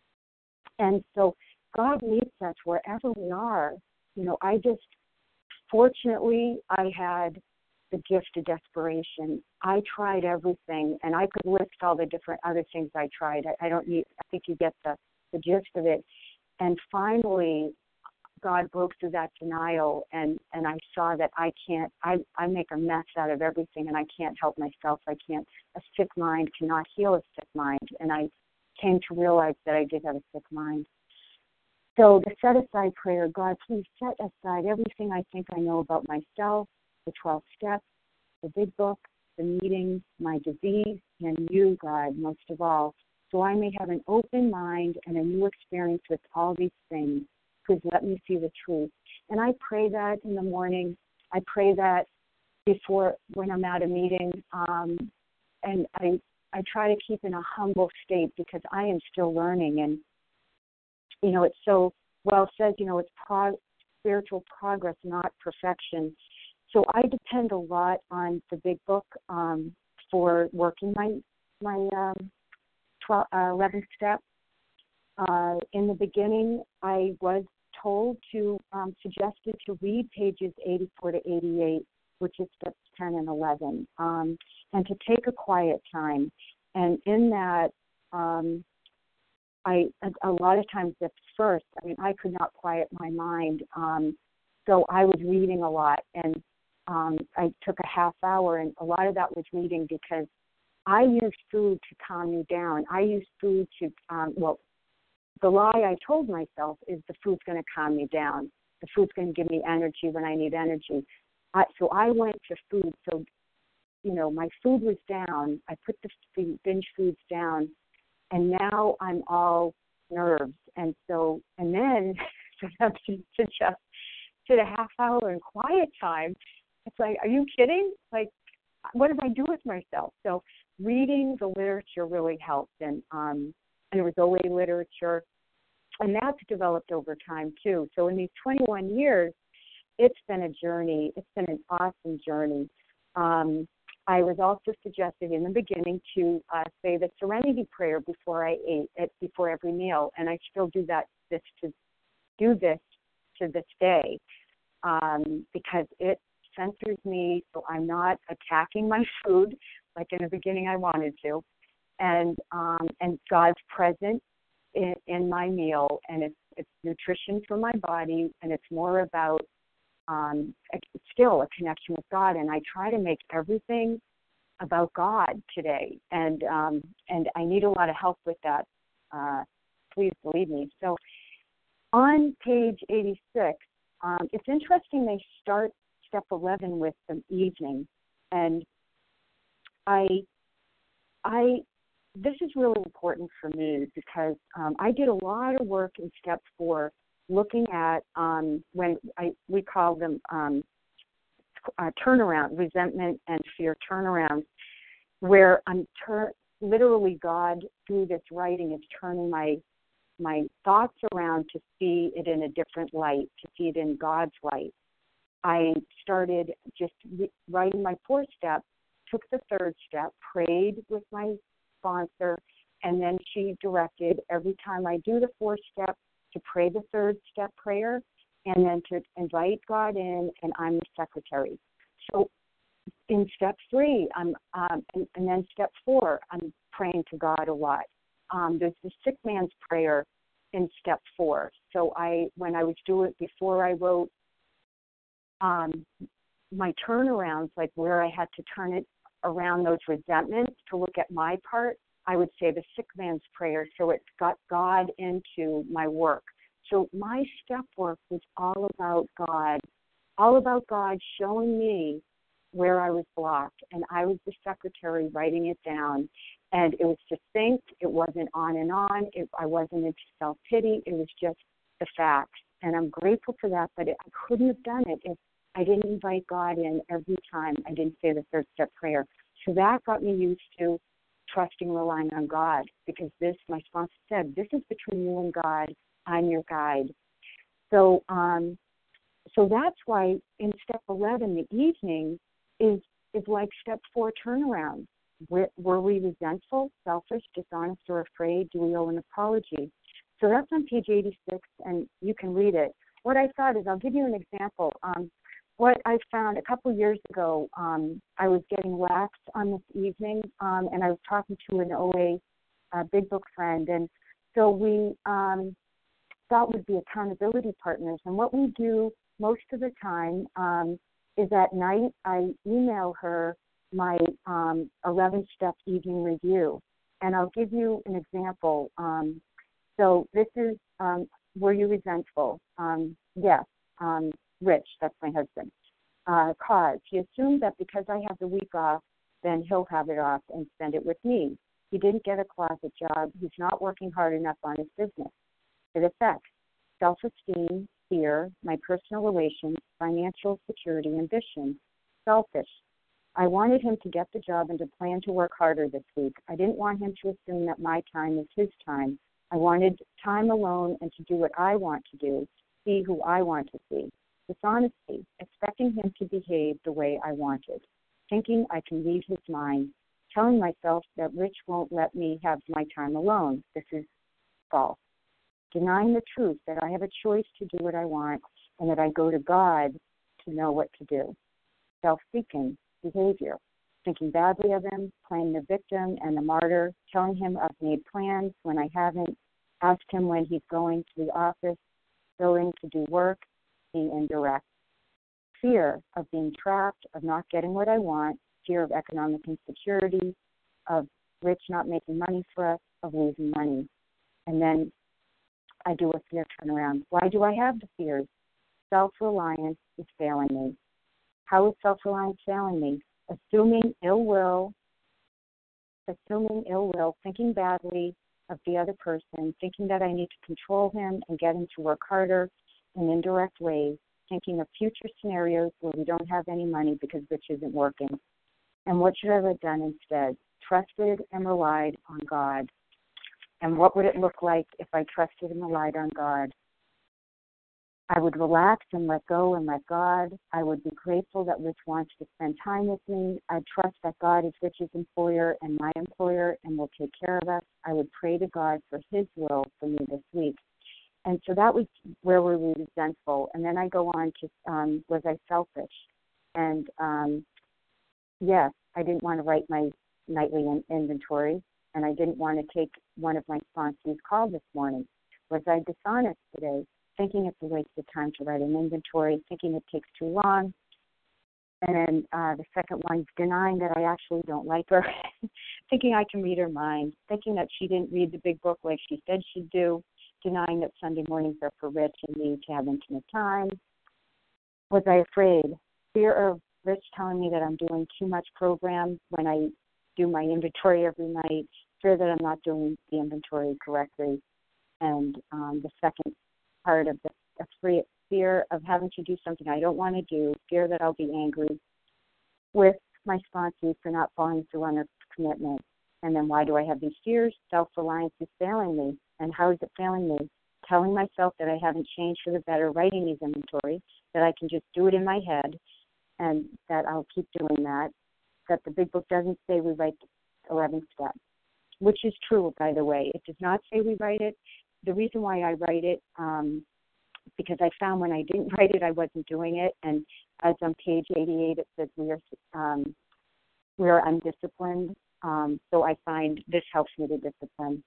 And so God meets us wherever we are. You know, I just, fortunately, I had the gift of desperation. I tried everything, and I could list all the different other things I tried. I, I don't need, I think you get the, the gist of it. And finally, God broke through that denial, and, and I saw that I can't, I, I make a mess out of everything, and I can't help myself. I can't, a sick mind cannot heal a sick mind. And I came to realize that I did have a sick mind. So the set-aside prayer, God, please set aside everything I think I know about myself, the twelve steps, the big book, the meetings, my disease, and you, God, most of all, so I may have an open mind and a new experience with all these things. Please let me see the truth. And I pray that in the morning. I pray that before, when I'm at a meeting, um, and I I try to keep in a humble state, because I am still learning. And, you know, it's so well said, you know, it's pro- spiritual progress, not perfection. So I depend a lot on the big book um, for working my my um, twelve, uh, eleventh step. Uh, in the beginning, I was told to, um, suggested to read pages eighty-four to eighty-eight, which is steps ten and eleven, um, and to take a quiet time. And in that, um, I a, a lot of times at first, I mean, I could not quiet my mind, um, so I was reading a lot, and um, I took a half hour, and a lot of that was reading, because I use food to calm me down. I use food to, um, well, the lie I told myself is the food's going to calm me down. The food's going to give me energy when I need energy. I, so I went to food. So, you know, my food was down. I put the, the binge foods down, and now I'm all nerves. And so, and then for them to, to just sit a half hour in quiet time, it's like, are you kidding? Like, what did I do with myself? So reading the literature really helped, and um, and it was O A literature, and that's developed over time too. So in these twenty-one years, it's been a journey. It's been an awesome journey. Um, I was also suggested in the beginning to uh, say the Serenity Prayer before I ate, it, before every meal, and I still do that. This to do this to this day um, because it centers me, so I'm not attacking my food like in the beginning I wanted to. And um, and God's present in, in my meal, and it's it's nutrition for my body, and it's more about um, a, still a connection with God. And I try to make everything about God today, and um, and I need a lot of help with that. Uh, please believe me. So on page eighty-six, um, it's interesting they start step eleven with the evening, and I I. This is really important for me because um, I did a lot of work in step four, looking at um, when I we call them um, uh, turnaround, resentment and fear turnarounds, where I'm tur- literally God through this writing is turning my my thoughts around to see it in a different light, to see it in God's light. I started just writing my fourth step, took the third step, prayed with my sponsor, and then she directed every time I do the fourth step to pray the third step prayer, and then to invite God in, and I'm the secretary. So in step three, I'm um, and, and then step four, I'm praying to God a lot. Um, there's the sick man's prayer in step four. So I, when I was doing it before I wrote um, my turnarounds, like where I had to turn it around those resentments to look at my part, I would say the sick man's prayer, so it got God into my work. So my step work was all about God, all about God showing me where I was blocked, and I was the secretary writing it down, and it was succinct, it wasn't on and on, it, I wasn't into self-pity, it was just the facts, and I'm grateful for that, but it, I couldn't have done it if I didn't invite God in every time I didn't say the third step prayer. So that got me used to trusting, relying on God, because this, my sponsor said, this is between you and God. I'm your guide. So, um, so that's why in step eleven, the evening is is like step four turnaround. Were, were we resentful, selfish, dishonest, or afraid? Do we owe an apology? So that's on page eighty-six, and you can read it. What I thought is, I'll give you an example. Um, What I found a couple years ago, um, I was getting lax on this evening, um, and I was talking to an O A uh, Big Book friend, and so we um, thought we'd be accountability partners. And what we do most of the time um, is at night I email her my um, eleven-step evening review, and I'll give you an example. Um, so this is, um, were you resentful? Um, yes. Um, Rich, that's my husband. Uh, cause, he assumed that because I have the week off, then he'll have it off and spend it with me. He didn't get a closet job. He's not working hard enough on his business. It affects self-esteem, fear, my personal relations, financial security, ambition. Selfish. I wanted him to get the job and to plan to work harder this week. I didn't want him to assume that my time is his time. I wanted time alone and to do what I want to do, see who I want to see. Dishonesty, expecting him to behave the way I wanted, thinking I can read his mind, telling myself that Rich won't let me have my time alone. This is false. Denying the truth that I have a choice to do what I want and that I go to God to know what to do. Self-seeking behavior, thinking badly of him, playing the victim and the martyr, telling him I've made plans when I haven't, asked him when he's going to the office, going to do work, being indirect. Fear of being trapped, of not getting what I want, fear of economic insecurity, of Rich not making money for us, of losing money. And then I do a fear turnaround. Why do I have the fears? Self-reliance is failing me. How is self-reliance failing me? Assuming ill will, assuming ill will, thinking badly of the other person, thinking that I need to control him and get him to work harder in indirect ways, thinking of future scenarios where we don't have any money because Rich isn't working. And what should I have done instead? Trusted and relied on God. And what would it look like if I trusted and relied on God? I would relax and let go and let God. I would be grateful that Rich wants to spend time with me. I'd trust that God is Rich's employer and my employer and will take care of us. I would pray to God for his will for me this week. And so that was where we were resentful. And then I go on to, um, was I selfish? And um, yes, I I didn't want to write my nightly in- inventory, and I didn't want to take one of my sponsees' call this morning. Was I dishonest today, thinking it's a waste of time to write an inventory, thinking it takes too long? And then uh, the second one, denying that I actually don't like her, thinking I can read her mind, thinking that she didn't read the big book like she said she'd do, denying that Sunday mornings are for Rich and me to have intimate time. Was I afraid? Fear of Rich telling me that I'm doing too much program when I do my inventory every night, fear that I'm not doing the inventory correctly. And um, the second part of the a free, fear of having to do something I don't want to do, fear that I'll be angry with my sponsors for not following through on their commitment. And then why do I have these fears? Self-reliance is failing me. And how is it failing me? Telling myself that I haven't changed for the better, writing these inventories, that I can just do it in my head, and that I'll keep doing that, that the big book doesn't say we write eleven steps, which is true, by the way. It does not say we write it. The reason why I write it, um, because I found when I didn't write it, I wasn't doing it. And as on page eighty-eight, it says we are um, we are undisciplined. Um, so I find this helps me to discipline.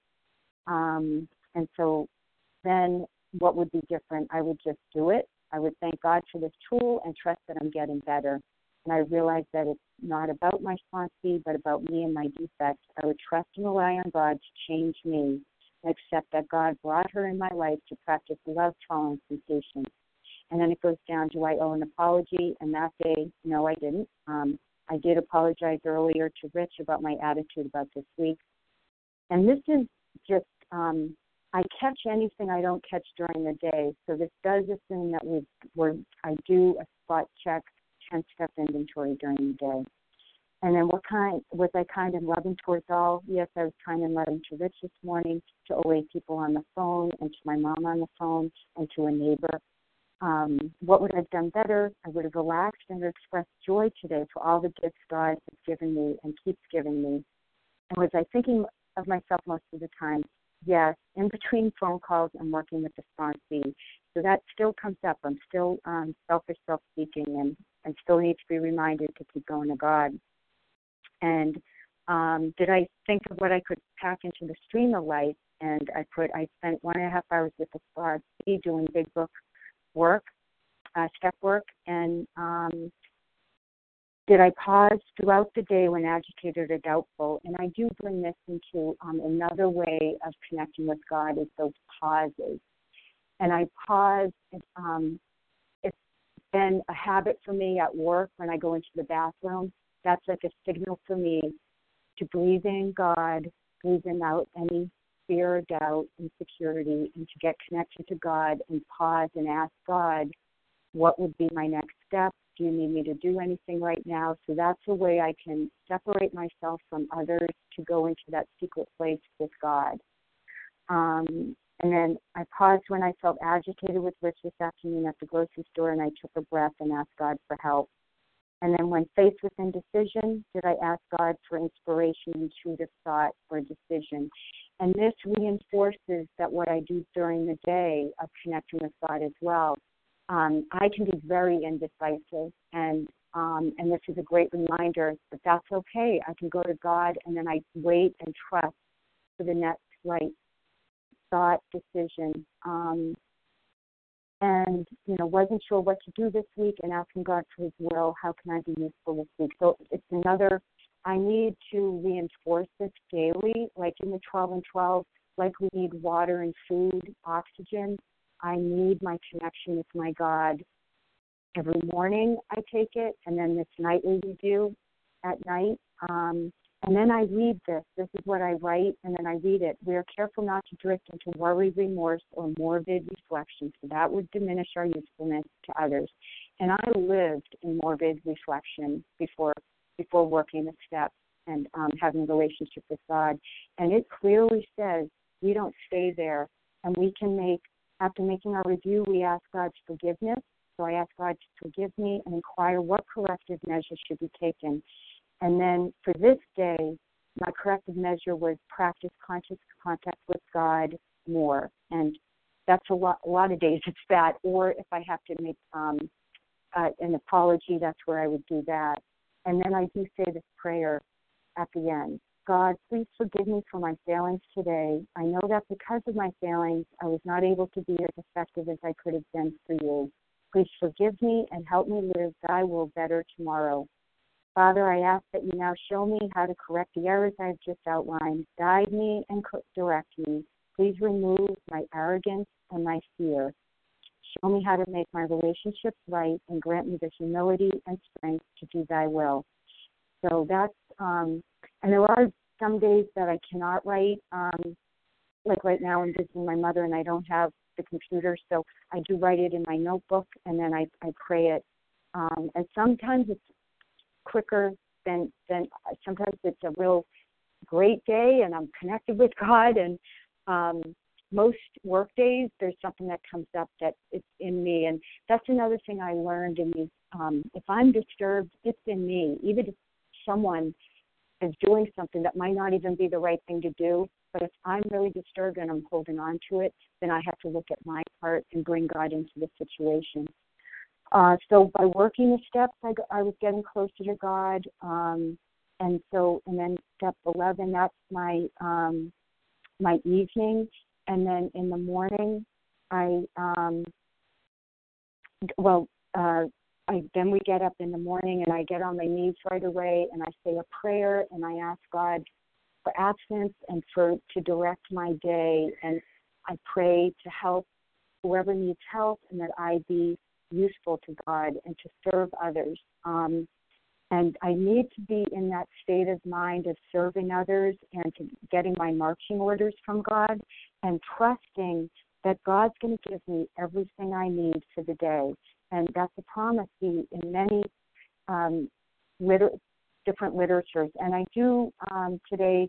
Um, and so then what would be different? I would just do it. I would thank God for this tool and trust that I'm getting better. And I realized that it's not about my sponsee, but about me and my defects. I would trust and rely on God to change me and accept that God brought her in my life to practice love, tolerance, and patience. And then it goes down, do I owe an apology? And that day, no, I didn't. Um, I did apologize earlier to Rich about my attitude about this week. And this is just, um, I catch anything I don't catch during the day. So this does assume that we we're, I do a spot check, ten-step inventory during the day. And then what kind, was I kind and loving towards all? Yes, I was kind and loving to Rich this morning, to O A people on the phone, and to my mom on the phone, and to a neighbor. Um, what would I have done better? I would have relaxed and expressed joy today for all the gifts God has given me and keeps giving me. And was I thinking of myself most of the time? Yes, in between phone calls, I'm working with the sponsee. So that still comes up. I'm still um, selfish, self-seeking, and, and still need to be reminded to keep going to God. And um, did I think of what I could pack into the stream of life? And I put, I spent one and a half hours with the sponsee doing big book work, uh, step work, and um, did I pause throughout the day when agitated or doubtful? And I do bring this into um, another way of connecting with God is those pauses. And I pause. Um, it's been a habit for me at work when I go into the bathroom. That's like a signal for me to breathe in God, breathe in out any fear, doubt, insecurity, and to get connected to God and pause and ask God, what would be my next step? Do you need me to do anything right now? So that's a way I can separate myself from others to go into that secret place with God. Um, and then I paused when I felt agitated with Rich this afternoon at the grocery store, and I took a breath and asked God for help. And then when faced with indecision, did I ask God for inspiration, intuitive thought, or decision? And this reinforces that what I do during the day of connecting with God as well. Um, I can be very indecisive, and um, and this is a great reminder that that's okay. I can go to God, and then I wait and trust for the next right thought, decision. Um, and, you know, wasn't sure what to do this week, and asking God for his will, how can I be useful this week? So it's another, I need to reinforce this daily, like in the twelve and twelve, like we need water and food, oxygen. I need my connection with my God. Every morning I take it, and then this nightly review at night. Um, and then I read this. This is what I write, and then I read it. We are careful not to drift into worry, remorse, or morbid reflection, so that would diminish our usefulness to others. And I lived in morbid reflection before before working the steps and um, having a relationship with God. And it clearly says we don't stay there, and we can make, after making our review, we ask God's forgiveness. So I ask God to forgive me and inquire what corrective measures should be taken. And then for this day, my corrective measure was practice conscious contact with God more. And that's a lot, a lot of days it's that. Or if I have to make um, uh, an apology, that's where I would do that. And then I do say this prayer at the end. God, please forgive me for my failings today. I know that because of my failings, I was not able to be as effective as I could have been for you. Please forgive me and help me live thy will better tomorrow. Father, I ask that you now show me how to correct the errors I've just outlined. Guide me and direct me. Please remove my arrogance and my fear. Show me how to make my relationships right and grant me the humility and strength to do thy will. So that's, um, and there are some days that I cannot write. Um, like right now I'm visiting my mother and I don't have the computer, so I do write it in my notebook and then I, I pray it. Um, and sometimes it's quicker than, than, sometimes it's a real great day and I'm connected with God, and um, most work days there's something that comes up that it's in me, and that's another thing I learned in these. Um, if I'm disturbed, it's in me. Even if someone is doing something that might not even be the right thing to do, but if I'm really disturbed and I'm holding on to it, then I have to look at my part and bring God into the situation. Uh, so by working the steps, I, I was getting closer to God. Um, and so, and then step eleven, that's my um, my evening. And then in the morning, I, um, well, uh, I, then we get up in the morning and I get on my knees right away and I say a prayer and I ask God for absence and for to direct my day. And I pray to help whoever needs help and that I be useful to God and to serve others. Um, and I need to be in that state of mind of serving others and to getting my marching orders from God and trusting that God's going to give me everything I need for the day. And that's a promise in many um, liter- different literatures. And I do um, today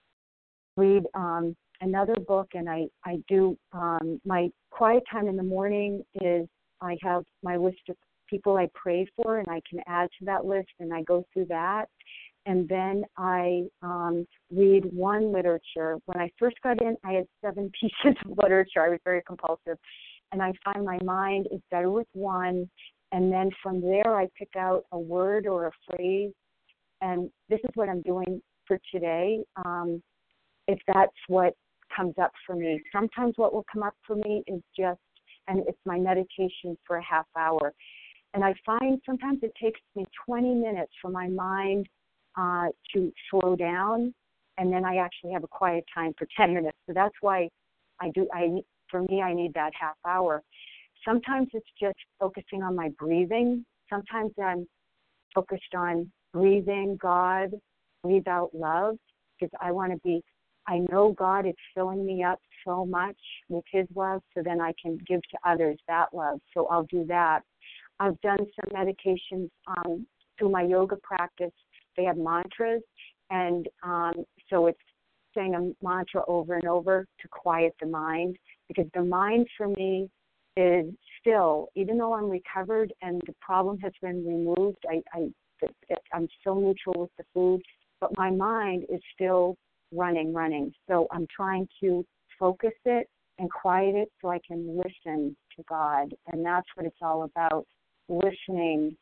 read um, another book, and I, I do, um, my quiet time in the morning is I have my list of people I pray for, and I can add to that list, and I go through that. And then I um, read one literature. When I first got in, I had seven pieces of literature. I was very compulsive. And I find my mind is better with one. And then from there, I pick out a word or a phrase. And this is what I'm doing for today, um, if that's what comes up for me. Sometimes what will come up for me is just, and it's my meditation for a half hour. And I find sometimes it takes me twenty minutes for my mind uh, to slow down, and then I actually have a quiet time for ten minutes. So that's why I do. I for me, I need that half hour. Sometimes it's just focusing on my breathing. Sometimes I'm focused on breathing God, breathe out love, because I want to be. I know God is filling me up so much with His love, so then I can give to others that love. So I'll do that. I've done some meditations um, through my yoga practice. They have mantras, and um, so it's saying a mantra over and over to quiet the mind, because the mind for me is still, even though I'm recovered and the problem has been removed, I, I, I'm still neutral with the food, but my mind is still running, running. So I'm trying to focus it and quiet it so I can listen to God, and that's what it's all about. Listening,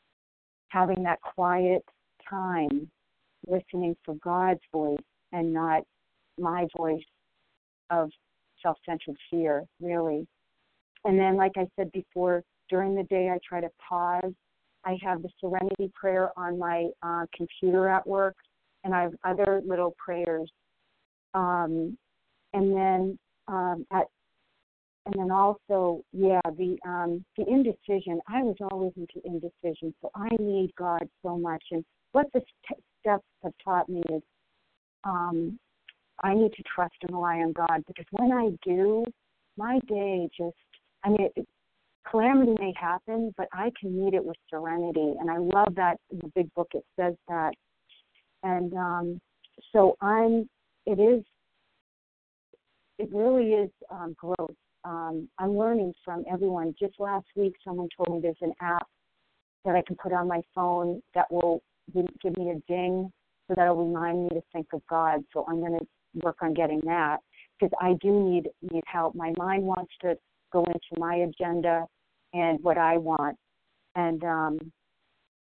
having that quiet time, listening for God's voice and not my voice of self-centered fear, really. And then, like I said before, during the day I try to pause. I have the Serenity Prayer on my uh, computer at work, and I have other little prayers. Um, and then um, at And then also, yeah, the um, the indecision. I was always into indecision, so I need God so much. And what the t- steps have taught me is um, I need to trust and rely on God, because when I do, my day just, I mean, it, calamity may happen, but I can meet it with serenity. And I love that in the big book it says that. And um, so I'm, it is, it really is um, growth. Um, I'm learning from everyone. Just last week, someone told me there's an app that I can put on my phone that will give me a ding so that will remind me to think of God. So I'm going to work on getting that, because I do need need help. My mind wants to go into my agenda and what I want. And um,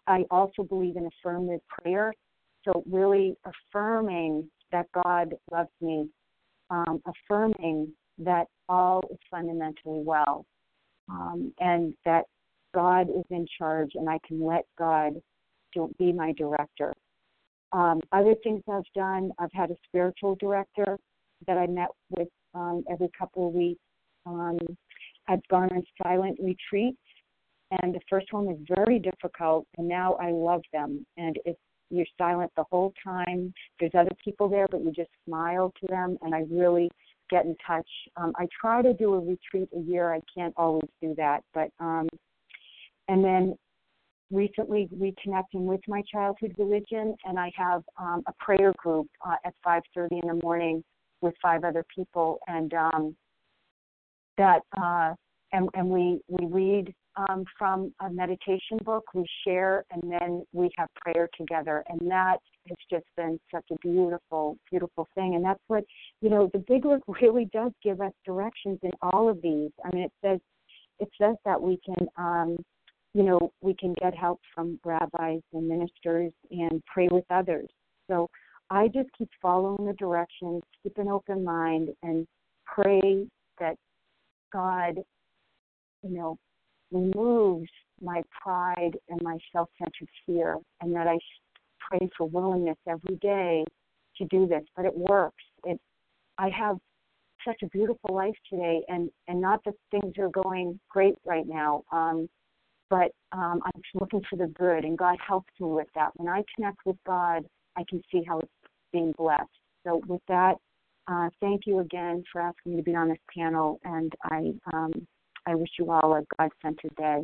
I also believe in affirmative prayer. So really affirming that God loves me, um, affirming that all is fundamentally well, um, and that God is in charge and I can let God do, be my director. Um, other things I've done, I've had a spiritual director that I met with um, every couple of weeks. Um, I've gone on silent retreats, and the first one was very difficult, and now I love them. And it's you're silent the whole time. There's other people there, but you just smile to them, and I really get in touch. Um, I try to do a retreat a year. I can't always do that, but um, and then recently reconnecting with my childhood religion, and I have um, a prayer group uh, at five thirty in the morning with five other people, and um, that uh, and, and we we read um, from a meditation book, we share, and then we have prayer together, and that has just been such a beautiful, beautiful thing. And that's what, you know, the big work really does give us directions in all of these. I mean, it says it says that we can, um, you know, we can get help from rabbis and ministers and pray with others. So I just keep following the directions, keep an open mind, and pray that God, you know, removes my pride and my self-centered fear, and that I pray for willingness every day to do this. But it works. It, I have such a beautiful life today, and, and not that things are going great right now, um, but um, I'm looking for the good, and God helps me with that. When I connect with God, I can see how it's being blessed. So with that, uh, thank you again for asking me to be on this panel, and I um, I wish you all a God-centered day.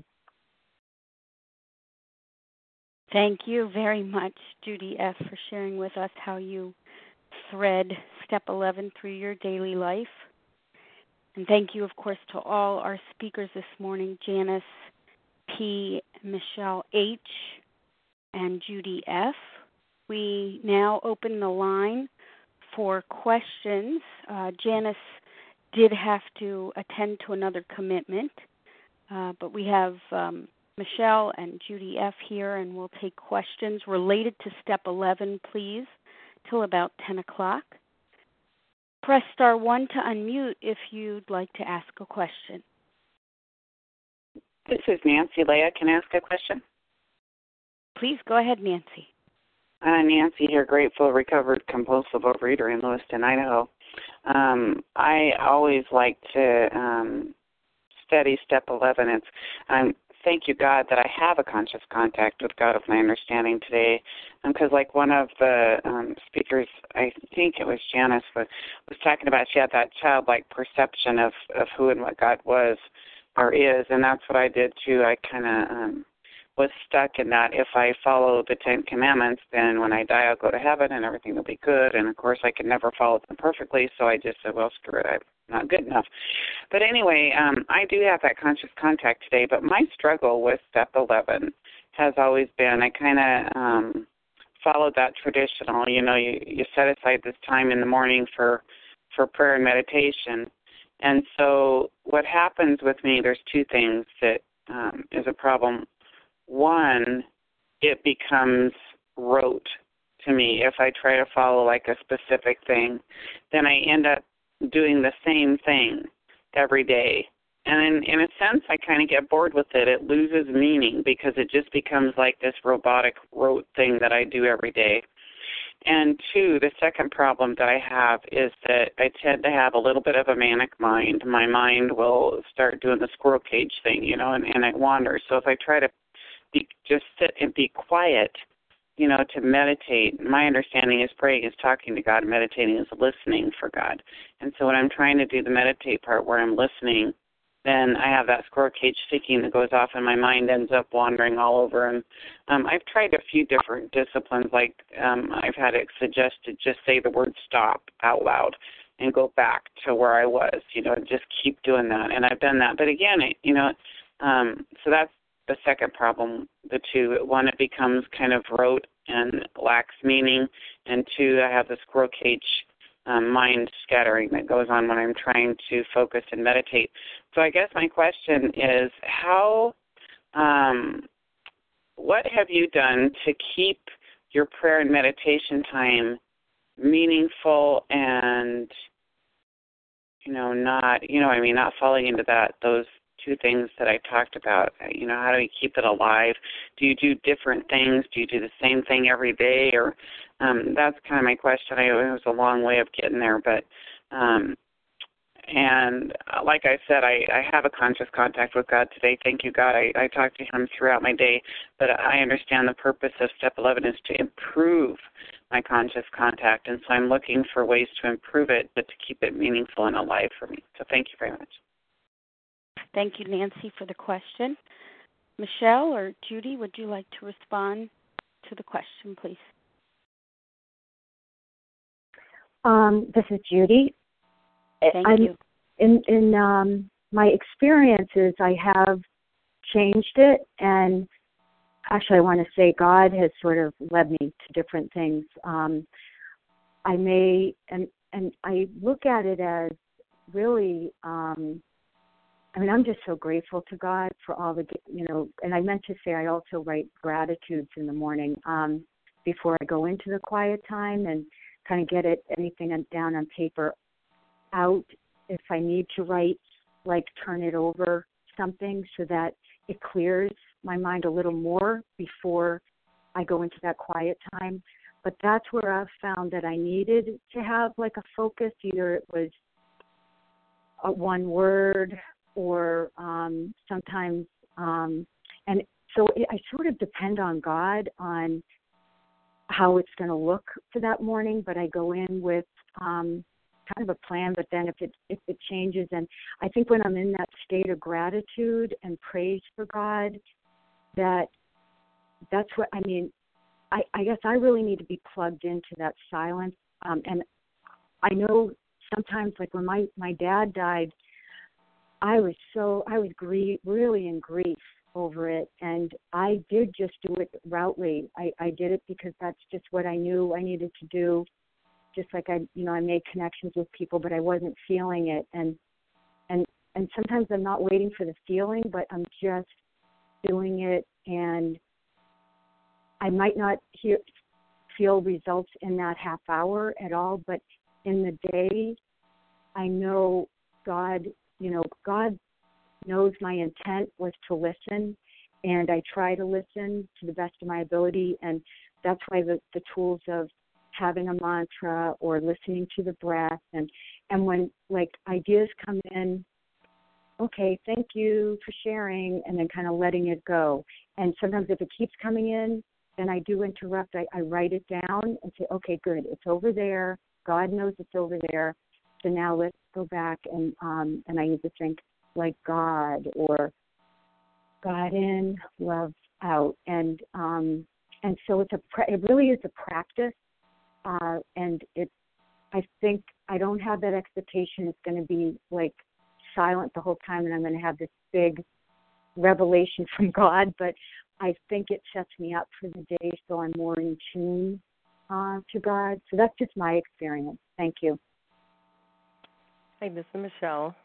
Thank you very much, Judy F., for sharing with us how you thread Step eleven through your daily life. And thank you, of course, to all our speakers this morning, Janice P., Michelle H., and Judy F. We now open the line for questions. Uh, Janice did have to attend to another commitment, uh, but we have um, Michelle and Judy F. here, and we'll take questions related to Step eleven, please, till about ten o'clock. Press star one to unmute if you'd like to ask a question. This is Nancy. Leah, can I ask a question? Please go ahead, Nancy. Uh, Nancy here, grateful, recovered, compulsive overeater in Lewiston, Idaho. Um, I always like to um, study Step eleven. It's um, thank you, God, that I have a conscious contact with God of my understanding today. Because um, like one of the um, speakers, I think it was Janice, was, was talking about she had that childlike perception of, of who and what God was or is, and that's what I did too. I kind of um, was stuck in that if I follow the Ten Commandments, then when I die I'll go to heaven and everything will be good. And, of course, I could never follow them perfectly, so I just said, well, screw it, I'm not good enough. But anyway, um, I do have that conscious contact today, but my struggle with Step eleven has always been I kind of um, followed that traditional, you know, you, you set aside this time in the morning for, for prayer and meditation. And so what happens with me, there's two things that um, is a problem. One, it becomes rote to me. If I try to follow like a specific thing, then I end up doing the same thing every day. And in, in a sense, I kind of get bored with it. It loses meaning because it just becomes like this robotic rote thing that I do every day. And two, the second problem that I have is that I tend to have a little bit of a manic mind. My mind will start doing the squirrel cage thing, you know, and, and it wanders. So if I try to be, just sit and be quiet, you know, to meditate, my understanding is praying is talking to God, meditating is listening for God. And so when I'm trying to do the meditate part where I'm listening, then I have that squirrel cage thinking that goes off and my mind ends up wandering all over. And um, I've tried a few different disciplines, like um, I've had it suggested just say the word stop out loud and go back to where I was, you know, just keep doing that. And I've done that. But again, it, you know, um, so that's the second problem, the two. One, it becomes kind of rote and lacks meaning. And two, I have the squirrel cage Um, mind scattering that goes on when I'm trying to focus and meditate. So I guess my question is how, um, what have you done to keep your prayer and meditation time meaningful and, you know, not, you know, I mean, not falling into that, those two things that I talked about? You know, how do you keep it alive? Do you do different things? Do you do the same thing every day? Or um, that's kind of my question. I, it was a long way of getting there, but um, and like I said, I, I have a conscious contact with God today. Thank you, God. I, I talk to him throughout my day, but I understand the purpose of step eleven is to improve my conscious contact, and so I'm looking for ways to improve it, but to keep it meaningful and alive for me. So thank you very much. Thank you, Nancy, for the question. Michelle or Judy, would you like to respond to the question, please? Um, this is Judy. Thank I'm, you. In, in um, my experiences, I have changed it, and actually I want to say God has sort of led me to different things. Um, I may, and, and I look at it as really, um, I mean, I'm just so grateful to God for all the, you know, and I meant to say I also write gratitudes in the morning um, before I go into the quiet time and kind of get it, anything down on paper out if I need to write, like turn it over something so that it clears my mind a little more before I go into that quiet time. But that's where I've found that I needed to have like a focus. Either it was a one word or um, sometimes, um, and so I sort of depend on God on how it's going to look for that morning, but I go in with um, kind of a plan, but then if it if it changes, and I think when I'm in that state of gratitude and praise for God, that that's what I mean. I, I guess I really need to be plugged into that silence, um, and I know sometimes, like when my my dad died, I was so I was grief really in grief over it, and I did just do it routely. I, I did it because that's just what I knew I needed to do. Just like I, you know, I made connections with people, but I wasn't feeling it. And and and sometimes I'm not waiting for the feeling, but I'm just doing it. And I might not hear, feel results in that half hour at all, but in the day, I know God, you know, God knows my intent was to listen, and I try to listen to the best of my ability. And that's why the, the tools of having a mantra or listening to the breath, and and when like ideas come in, okay, thank you for sharing, and then kind of letting it go. And sometimes if it keeps coming in, then I do interrupt. I, I write it down and say, okay, good, it's over there. God knows it's over there. So now let's go back, and um, and I need to think like God, or God in, love out, and um, and so it's a pra- it really is a practice. Uh, and it, I think I don't have that expectation it's going to be like silent the whole time and I'm going to have this big revelation from God, but I think it sets me up for the day so I'm more in tune uh, to God. So that's just my experience. Thank you. Hi, this is Michelle.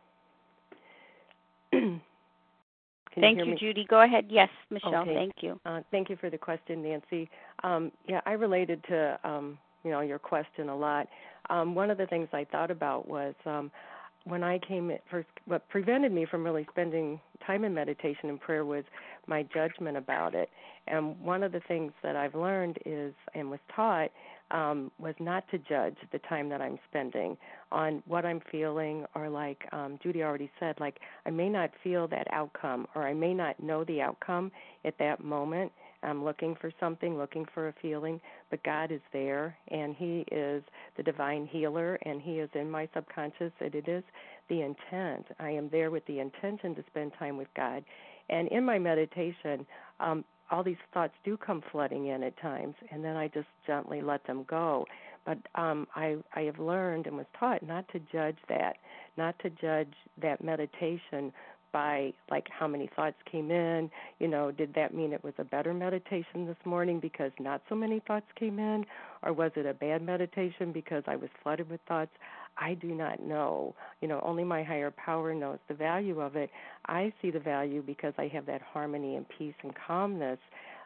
Thank you, you, Judy. Go ahead. Yes, Michelle, okay. thank you. Uh, thank you for the question, Nancy. Um, yeah, I related to, um, you know, your question a lot. Um, one of the things I thought about was um, when I came at first, what prevented me from really spending time in meditation and prayer was my judgment about it. And one of the things that I've learned is, and was taught, um, was not to judge the time that I'm spending on what I'm feeling, or like um, Judy already said, like I may not feel that outcome, or I may not know the outcome at that moment. I'm looking for something, looking for a feeling, but God is there, and He is the divine healer, and He is in my subconscious, and it is the intent. I am there with the intention to spend time with God. And in my meditation, um, all these thoughts do come flooding in at times, and then I just gently let them go. But um, I, I have learned and was taught not to judge that, not to judge that meditation by, like, how many thoughts came in. You know, did that mean it was a better meditation this morning because not so many thoughts came in? Or was it a bad meditation because I was flooded with thoughts? I do not know. You know, only my higher power knows the value of it. I see the value because I have that harmony and peace and calmness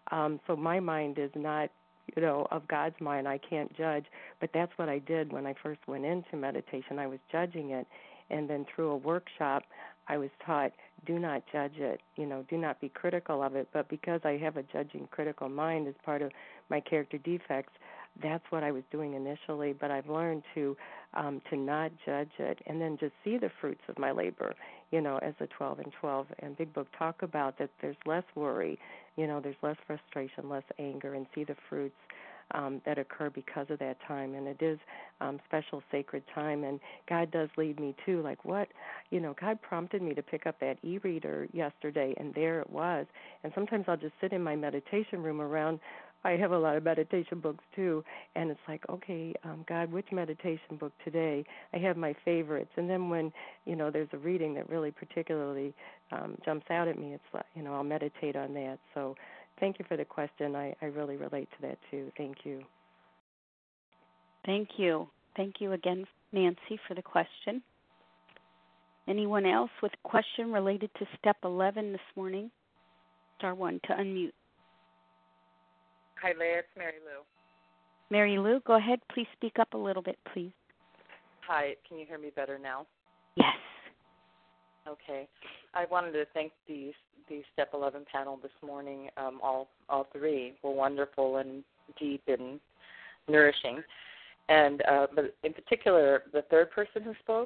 Um, so my mind is not, you know, of God's mind. I can't judge. But that's what I did when I first went into meditation. I was judging it. And then through a workshop, I was taught, do not judge it, you know, do not be critical of it. But because I have a judging, critical mind as part of my character defects, that's what I was doing initially. But I've learned to um, to not judge it and then just see the fruits of my labor, you know, as the twelve and twelve and Big Book talk about, that there's less worry, you know, there's less frustration, less anger, and see the fruits Um, that occur because of that time. And it is um, special, sacred time. And God does lead me too. Like what, you know, God prompted me to pick up that e-reader yesterday, and there it was. And sometimes I'll just sit in my meditation room around. I have a lot of meditation books too, and it's like, okay, um, God, which meditation book today? I have my favorites. And then when, you know, there's a reading that really particularly um, jumps out at me, it's like, you know, I'll meditate on that. So thank you for the question. I, I really relate to that, too. Thank you. Thank you. Thank you again, Nancy, for the question. Anyone else with a question related to Step eleven this morning? Star one to unmute. Hi, Leah. It's Mary Lou. Mary Lou, go ahead. Please speak up a little bit, please. Hi. Can you hear me better now? Yes. Okay. I wanted to thank the the Step eleven panel this morning. Um, all all three were wonderful and deep and nourishing. And uh, but in particular, the third person who spoke,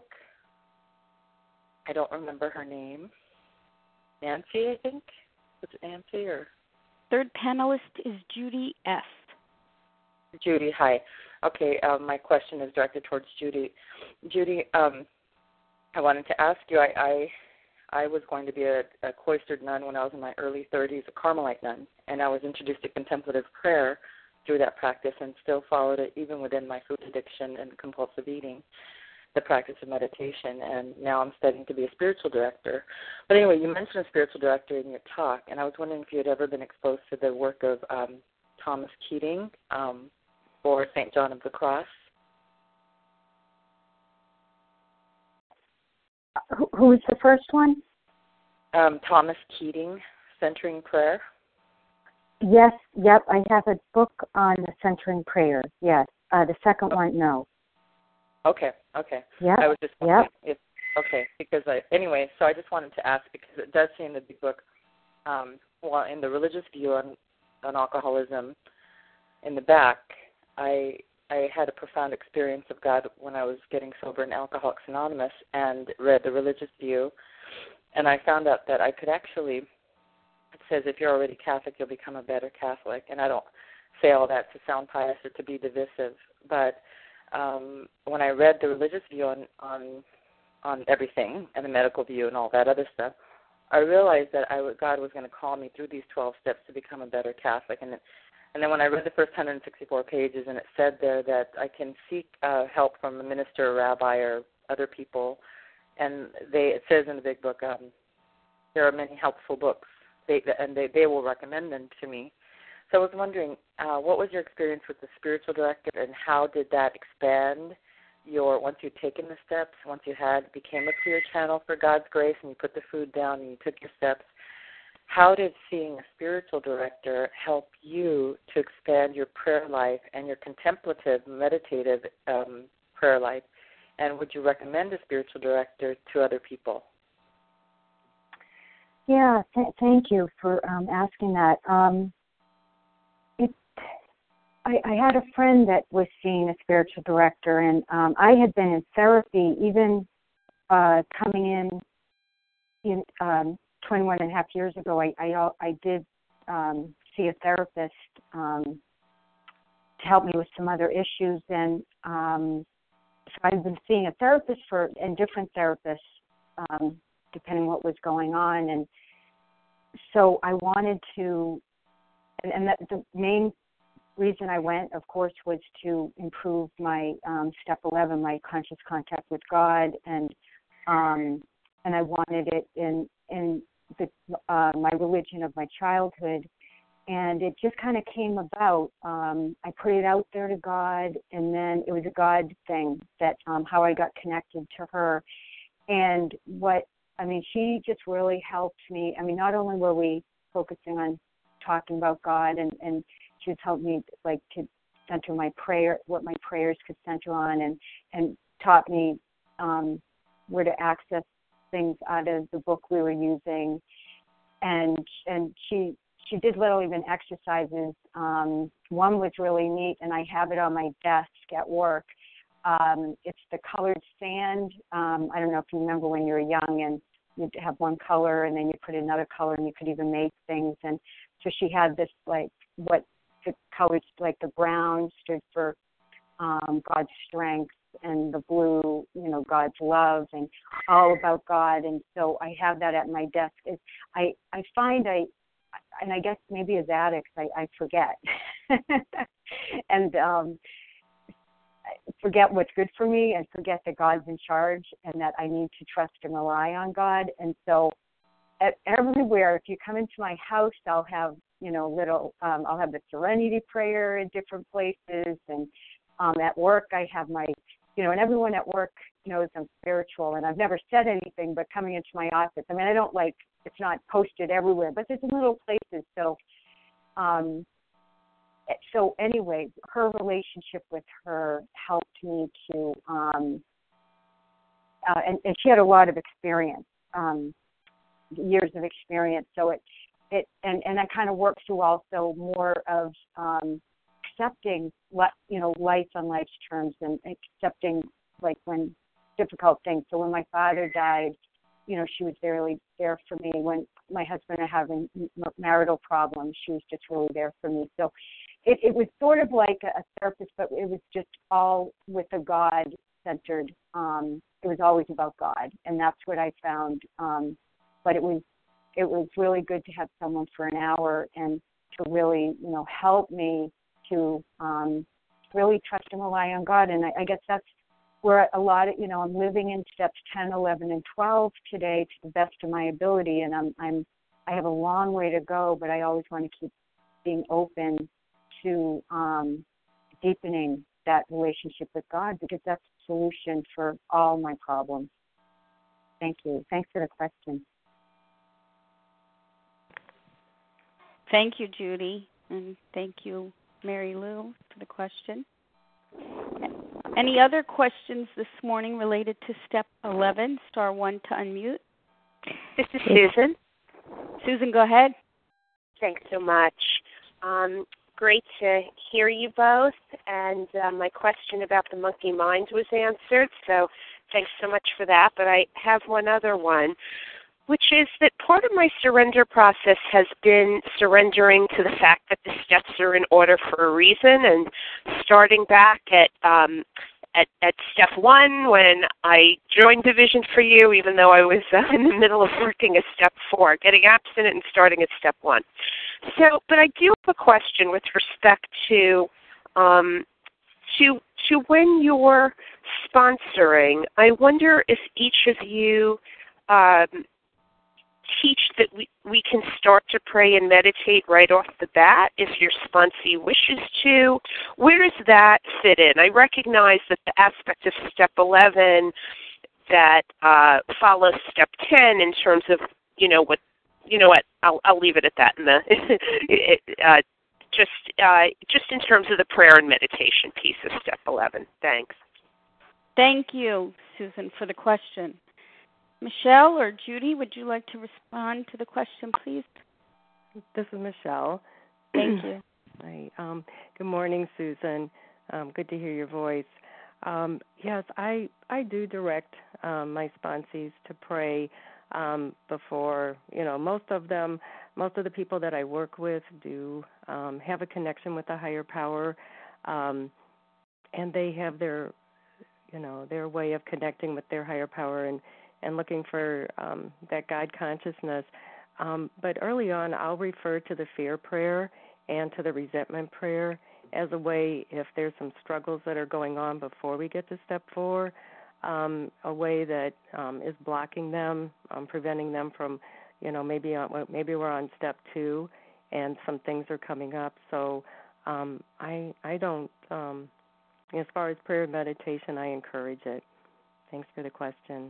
I don't remember her name. Nancy, I think. Was it Nancy or? Third panelist is Judy S. Judy, hi. Okay, um, my question is directed towards Judy. Judy, um, I wanted to ask you, I, I I was going to be a, a cloistered nun when I was in my early thirties, a Carmelite nun, and I was introduced to contemplative prayer through that practice and still followed it even within my food addiction and compulsive eating, the practice of meditation, and now I'm studying to be a spiritual director. But anyway, you mentioned a spiritual director in your talk, and I was wondering if you had ever been exposed to the work of um, Thomas Keating um, or Saint John of the Cross. Who, who was the first one? Um, Thomas Keating, Centering Prayer. Yes, yep, I have a book on the centering prayer, yes. Uh, the second oh. one, no. Okay, okay. Yep, I was just wondering yep. if, okay, because I, anyway, so I just wanted to ask because it does say in the big book, um, well, in the religious view on, on alcoholism, in the back, I I had a profound experience of God when I was getting sober in Alcoholics Anonymous and read the religious view, and I found out that I could actually, it says if you're already Catholic, you'll become a better Catholic, and I don't say all that to sound pious or to be divisive, but um, when I read the religious view on, on on everything and the medical view and all that other stuff, I realized that I would, God was going to call me through these twelve steps to become a better Catholic, and it, And then when I read the first one hundred sixty-four pages, and it said there that I can seek uh, help from a minister, a rabbi, or other people, and they it says in the big book, um, there are many helpful books, they, and they, they will recommend them to me. So I was wondering, uh, what was your experience with the spiritual director, and how did that expand your, once you'd taken the steps, once you had became a clear channel for God's grace, and you put the food down and you took your steps, how did seeing a spiritual director help you to expand your prayer life and your contemplative, meditative um, prayer life? And would you recommend a spiritual director to other people? Yeah, th- thank you for um, asking that. Um, it, I, I had a friend that was seeing a spiritual director, and um, I had been in therapy even uh, coming in in um, twenty-one and a half years ago. I I, I did um, see a therapist um, to help me with some other issues, and um, so I've been seeing a therapist for and different therapists um, depending what was going on, and so I wanted to, and, and that, the main reason I went, of course, was to improve my um, step eleven, my conscious contact with God, and um, and I wanted it in in the, uh, my religion of my childhood, and it just kind of came about. Um, I put it out there to God, and then it was a God thing that um, how I got connected to her, and what I mean, she just really helped me. I mean, not only were we focusing on talking about God, and, and she was helping me like to center my prayer, what my prayers could center on, and, and taught me um, where to access things out of the book we were using. And and she she did little even exercises. Um, one was really neat, and I have it on my desk at work. Um, it's the colored sand. Um, I don't know if you remember when you were young, and you'd have one color, and then you put another color, and you could even make things. And so she had this, like, what the colors, like the brown stood for um, God's strength, and the blue, you know, God's love, and all about God. And so I have that at my desk. It's, I, I find I, and I guess maybe as addicts, I, I forget. and um, I forget what's good for me, and forget that God's in charge, and that I need to trust and rely on God. And so at, everywhere, if you come into my house, I'll have, you know, little, um, I'll have the Serenity Prayer in different places. And um, at work, I have my, you know, and everyone at work knows I'm spiritual, and I've never said anything, but coming into my office, I mean, I don't like, it's not posted everywhere, but there's little places. So, um, so anyway, her relationship with her helped me to, um, uh, and, and she had a lot of experience, um, years of experience. So it, it, and, and I kind of worked through also more of, um, accepting, you know, life on life's terms, and accepting, like, when difficult things. So when my father died, you know, she was really there for me. When my husband and I having marital problems, she was just really there for me. So it, it was sort of like a therapist, but it was just all with a God-centered. Um, it was always about God, and that's what I found. Um, but it was it was really good to have someone for an hour and to really, you know, help me to um, really trust and rely on God. And I, I guess that's where a lot of, you know, I'm living in steps ten, eleven, and twelve today to the best of my ability. And I'm, I'm, I have a long way to go, but I always want to keep being open to um, deepening that relationship with God, because that's the solution for all my problems. Thank you. Thanks for the question. Thank you, Judy, and thank you, Mary Lou, for the question. Any other questions this morning related to step eleven? Star one to unmute. This is Susan. Susan, go ahead. Thanks so much. Um, great to hear you both, and uh, my question about the monkey mind was answered, so thanks so much for that. But I have one other one, which is that part of my surrender process has been surrendering to the fact that the steps are in order for a reason, and starting back at um, at, at step one when I joined Vision for You, even though I was uh, in the middle of working at step four, getting abstinent and starting at step one. So, but I do have a question with respect to um, to to when you're sponsoring. I wonder if each of you um, teach that we, we can start to pray and meditate right off the bat if your sponsee wishes to. Where does that fit in? I recognize that the aspect of step eleven that uh, follows step ten in terms of, you know, what, you know what, I'll, I'll leave it at that in the, it, uh, just, uh, just in terms of the prayer and meditation piece of step eleven. Thanks. Thank you, Susan, for the question. Michelle or Judy, would you like to respond to the question, please? This is Michelle. Thank you. Hi. Um, good morning, Susan. Um, good to hear your voice. Um, yes, I I do direct um, my sponsees to pray um, before, you know, most of them, most of the people that I work with do um, have a connection with a higher power, um, and they have their, you know, their way of connecting with their higher power and and looking for um, that God consciousness. Um, but early on, I'll refer to the fear prayer and to the resentment prayer as a way, if there's some struggles that are going on before we get to step four, um, a way that um, is blocking them, um, preventing them from, you know, maybe on, maybe we're on step two and some things are coming up. So um, I I don't, um, as far as prayer and meditation, I encourage it. Thanks for the question.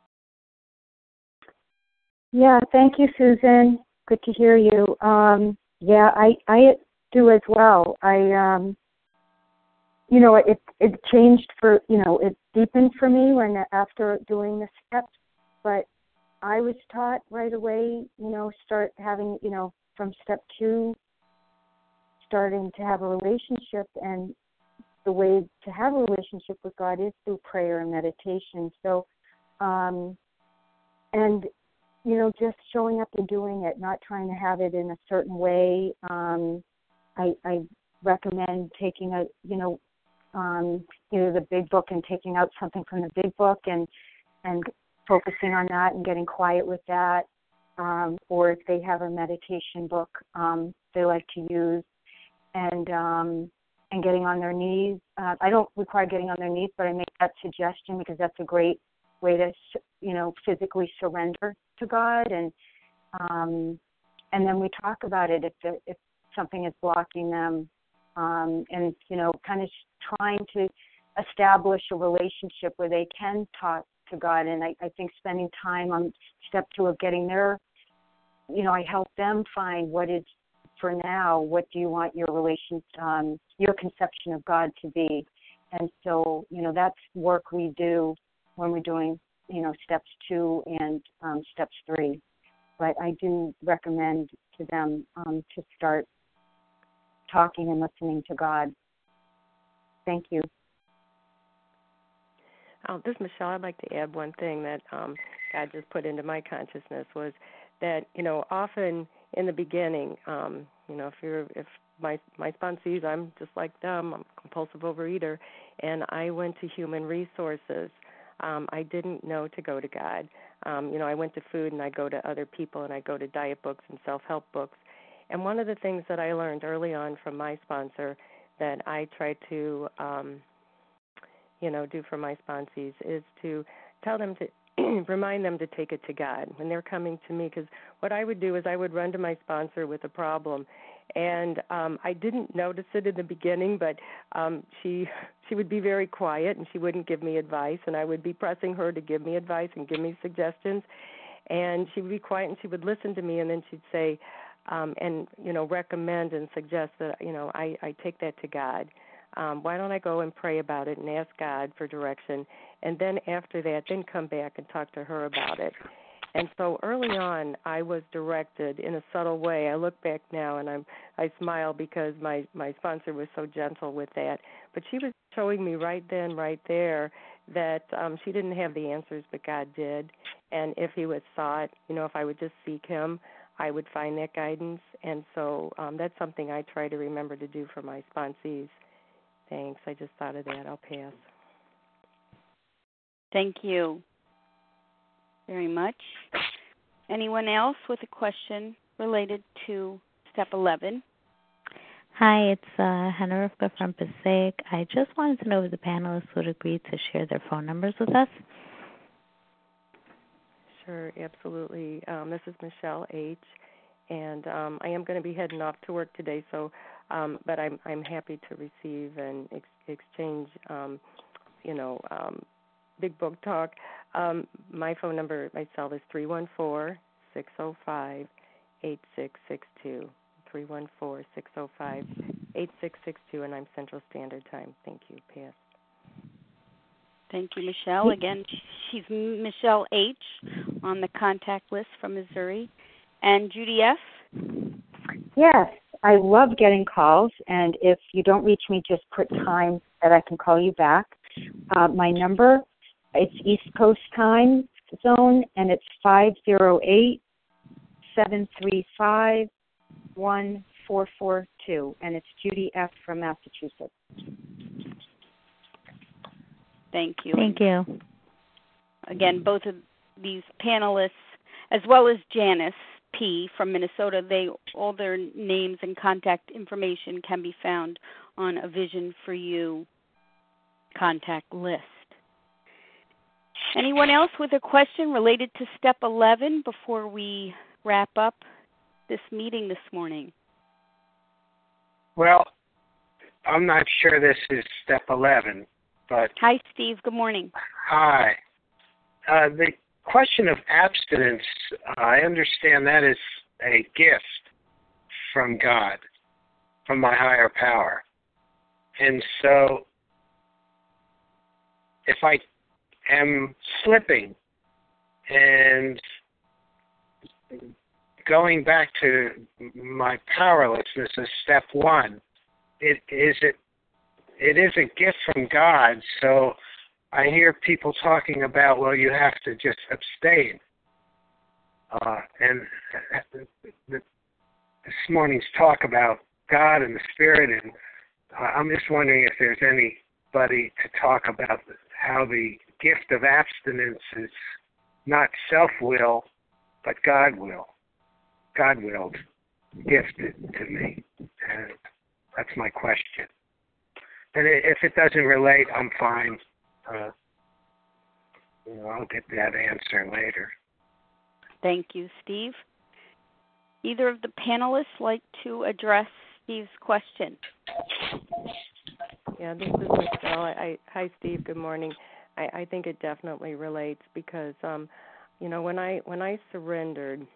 Yeah, thank you, Susan. Good to hear you. Um, yeah, I I do as well. I um, you know, it it changed for you know it deepened for me when after doing the steps, but I was taught right away, you know, start having, you know, from step two, starting to have a relationship, and the way to have a relationship with God is through prayer and meditation. So, um, and, you know, just showing up and doing it, not trying to have it in a certain way. Um, I, I recommend taking a, you know, um, you know, the big book and taking out something from the big book and, and focusing on that and getting quiet with that. Um, or if they have a meditation book um, they like to use, and um, and getting on their knees. Uh, I don't require getting on their knees, but I make that suggestion because that's a great way to, you know, physically surrender to God, and um, and then we talk about it if the, if something is blocking them, um, and you know, kind of trying to establish a relationship where they can talk to God. And I, I think spending time on step two of getting their, you know, I help them find what is, for now, what do you want your relation, um, your conception of God to be? And so, you know, that's work we do when we're doing, you know, steps two and um, steps three. But I do recommend to them um, to start talking and listening to God. Thank you. Oh, this is Michelle. I'd like to add one thing that um, God just put into my consciousness was that, you know, often in the beginning, um, you know, if you're if my my sponsees, I'm just like them. I'm a compulsive overeater, and I went to human resources. Um, I didn't know to go to God. Um, you know, I went to food, and I go to other people, and I go to diet books and self-help books. And one of the things that I learned early on from my sponsor that I try to um, you know, do for my sponsees is to tell them to remind them to take it to God when they're coming to me. Because what I would do is I would run to my sponsor with a problem, and um, I didn't notice it in the beginning, but um, she she would be very quiet and she wouldn't give me advice, and I would be pressing her to give me advice and give me suggestions, and she would be quiet and she would listen to me, and then she'd say, um, and you know, recommend and suggest that you know I, I take that to God. Um, why don't I go and pray about it and ask God for direction, and then after that, then come back and talk to her about it. And so early on, I was directed in a subtle way. I look back now and I'm I smile because my, my sponsor was so gentle with that. But she was showing me right then, right there, that um, she didn't have the answers, but God did. And if He would sought, you know, if I would just seek Him, I would find that guidance. And so um, that's something I try to remember to do for my sponsees. Thanks. I just thought of that. I'll pass. Thank you very much. Anyone else with a question related to step eleven? Hi, it's uh, Hannah Rivka from Passaic. I just wanted to know if the panelists would agree to share their phone numbers with us. Sure, absolutely. Um, this is Michelle H., and um, I am going to be heading off to work today, so um, but I'm I'm happy to receive and ex- exchange, um, you know, um, Big Book Talk. Um, my phone number myself is three one four, six zero five, eight six six two. three one four, six zero five, eight six six two, and I'm Central Standard Time. Thank you. Pass. Thank you, Michelle. Again, she's Michelle H. on the contact list from Missouri. And Judy F.? Yes, I love getting calls, and if you don't reach me, just put time that I can call you back. Uh, my number, it's East Coast time zone, and it's five zero eight, seven three five, one four four two, and it's Judy F. from Massachusetts. Thank you. Thank you. Again, both of these panelists, as well as Janice P. from Minnesota, they all their names and contact information can be found on a Vision for You contact list. Anyone else with a question related to step eleven before we wrap up this meeting this morning? Well, I'm not sure this is step eleven, but... Hi, Steve. Good morning. Hi. Uh, the question of abstinence, uh, I understand that is a gift from God, from my higher power. And so if I am slipping and going back to my powerlessness as step one, it is it it is a gift from God. So I hear people talking about, well, you have to just abstain. Uh, and this morning's talk about God and the Spirit, and I'm just wondering if there's anybody to talk about how the gift of abstinence is not self-will, but God-will. God-willed gifted to me. And that's my question. And if it doesn't relate, I'm fine. Uh, you know, I'll get that answer later. Thank you, Steve. Either of the panelists like to address Steve's question? Yeah, this is Michelle. I, I, hi, Steve. Good morning. I, I think it definitely relates because, um, you know, when I when I surrendered,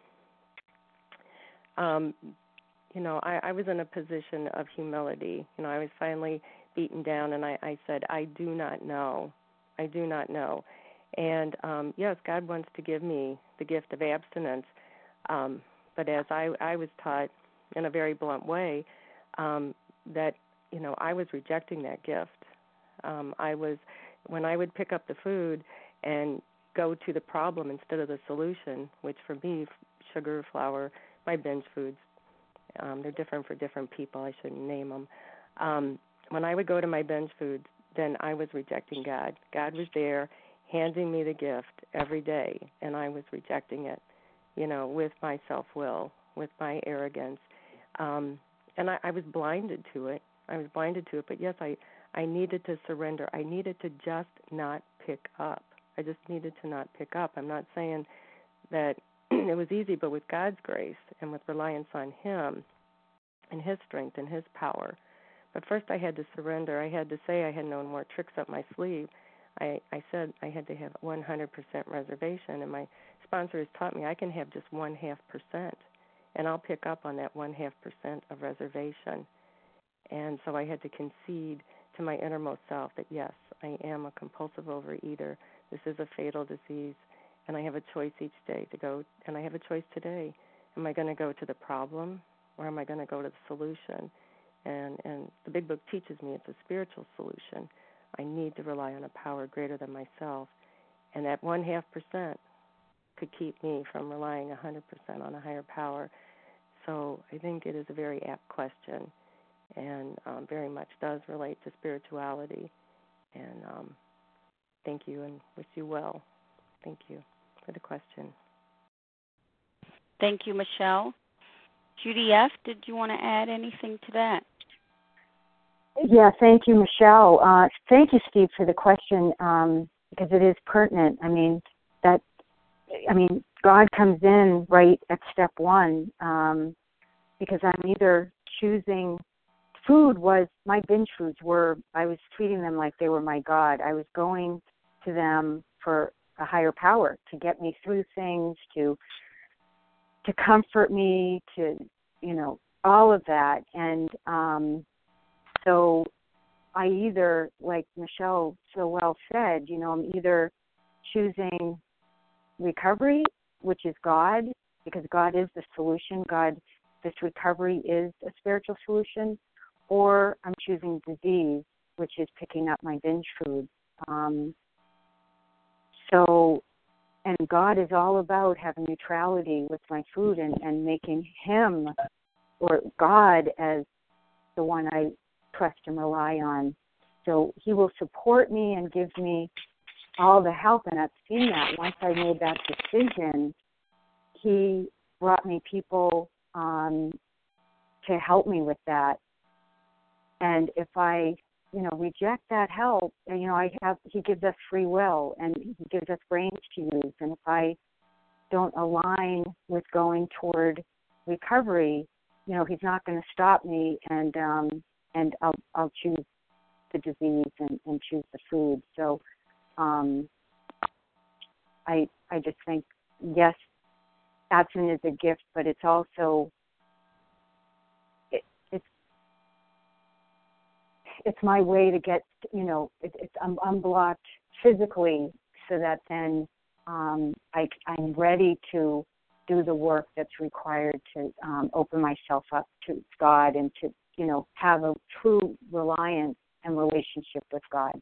um, you know, I, I was in a position of humility. You know, I was finally beaten down, and I, I said, I do not know. I do not know. And, um, yes, God wants to give me the gift of abstinence, um, but as I, I was taught in a very blunt way, um, that, you know, I was rejecting that gift. Um, I was, when I would pick up the food and go to the problem instead of the solution, which for me, sugar, flour, my binge foods, um, they're different for different people. I shouldn't name them. Um, when I would go to my binge foods, then I was rejecting God. God was there handing me the gift every day, and I was rejecting it, you know, with my self-will, with my arrogance. Um, and I, I was blinded to it. I was blinded to it, but yes, I, I needed to surrender. I needed to just not pick up. I just needed to not pick up. I'm not saying that it was easy, but with God's grace and with reliance on Him and His strength and His power. But first I had to surrender. I had to say I had no more tricks up my sleeve. I, I said I had to have one hundred percent reservation, and my sponsor has taught me I can have just one half percent, and I'll pick up on that one half percent of reservation. And so I had to concede to my innermost self that, yes, I am a compulsive overeater. This is a fatal disease, and I have a choice each day to go, and I have a choice today. Am I going to go to the problem, or am I going to go to the solution? And, and the Big Book teaches me it's a spiritual solution. I need to rely on a power greater than myself, and that one half percent could keep me from relying one hundred percent on a higher power. So I think it is a very apt question, and um, very much does relate to spirituality. And um, thank you, and wish you well. Thank you for the question. Thank you, Michelle. Judy F., did you want to add anything to that? Yeah, thank you, Michelle. Uh, thank you, Steve, for the question, um, because it is pertinent. I mean, that, I mean, God comes in right at step one, um, because I'm either choosing, food was, my binge foods were, I was treating them like they were my God. I was going to them for a higher power to get me through things, to to comfort me, to, you know, all of that. And um, so I either, like Michelle so well said, you know, I'm either choosing recovery, which is God, because God is the solution. God, this recovery is a spiritual solution, or I'm choosing disease, which is picking up my binge food. Um, so, and God is all about having neutrality with my food and, and making Him, or God, as the one I trust and rely on. So He will support me and give me all the help, and I've seen that. Once I made that decision, He brought me people um, to help me with that. And if I, you know, reject that help, and, you know, I have, He gives us free will, and He gives us brains to use. And if I don't align with going toward recovery, you know, He's not going to stop me, and um, and I'll I'll choose the disease and, and choose the food. So, um, I I just think, yes, abstinence is a gift, but it's also it's my way to get, you know, it, it's I'm unblocked physically so that then um, I, I'm ready to do the work that's required to um, open myself up to God and to, you know, have a true reliance and relationship with God.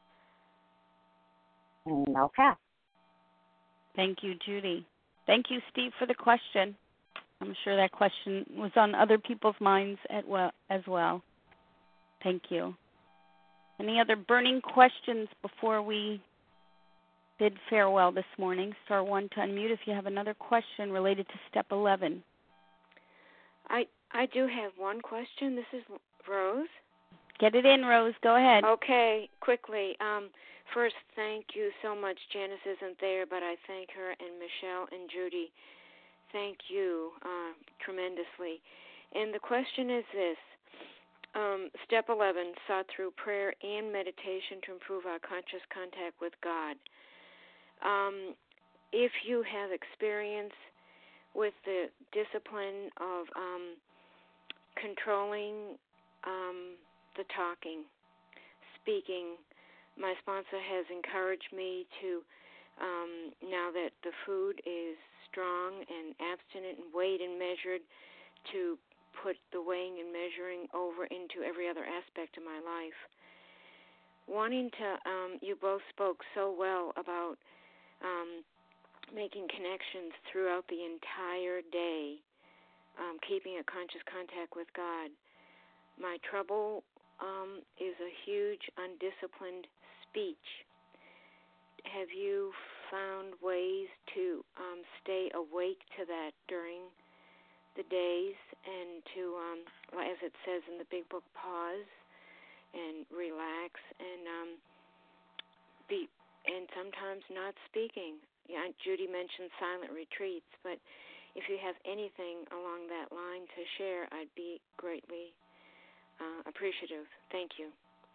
And I'll pass. Thank you, Judy. Thank you, Steve, for the question. I'm sure that question was on other people's minds as well. As well. Thank you. Any other burning questions before we bid farewell this morning? Star one to unmute if you have another question related to step eleven. I I do have one question. This is Rose. Get it in, Rose. Go ahead. Okay, quickly. Um, first, thank you so much. Janice isn't there, but I thank her, and Michelle and Judy. Thank you uh, tremendously. And the question is this. Um, step eleven, sought through prayer and meditation to improve our conscious contact with God. Um, if you have experience with the discipline of um, controlling um, the talking, speaking, my sponsor has encouraged me to, um, now that the food is strong and abstinent and weighed and measured, to put the weighing and measuring over into every other aspect of my life. Wanting to, um, you both spoke so well about um, making connections throughout the entire day, um, keeping a conscious contact with God. My trouble um, is a huge undisciplined speech. Have you found ways to um, stay awake to that during the days and to, um, as it says in the big book, pause and relax and um, be, and sometimes not speaking? Yeah, Judy mentioned silent retreats, but if you have anything along that line to share, I'd be greatly uh, appreciative. Thank you.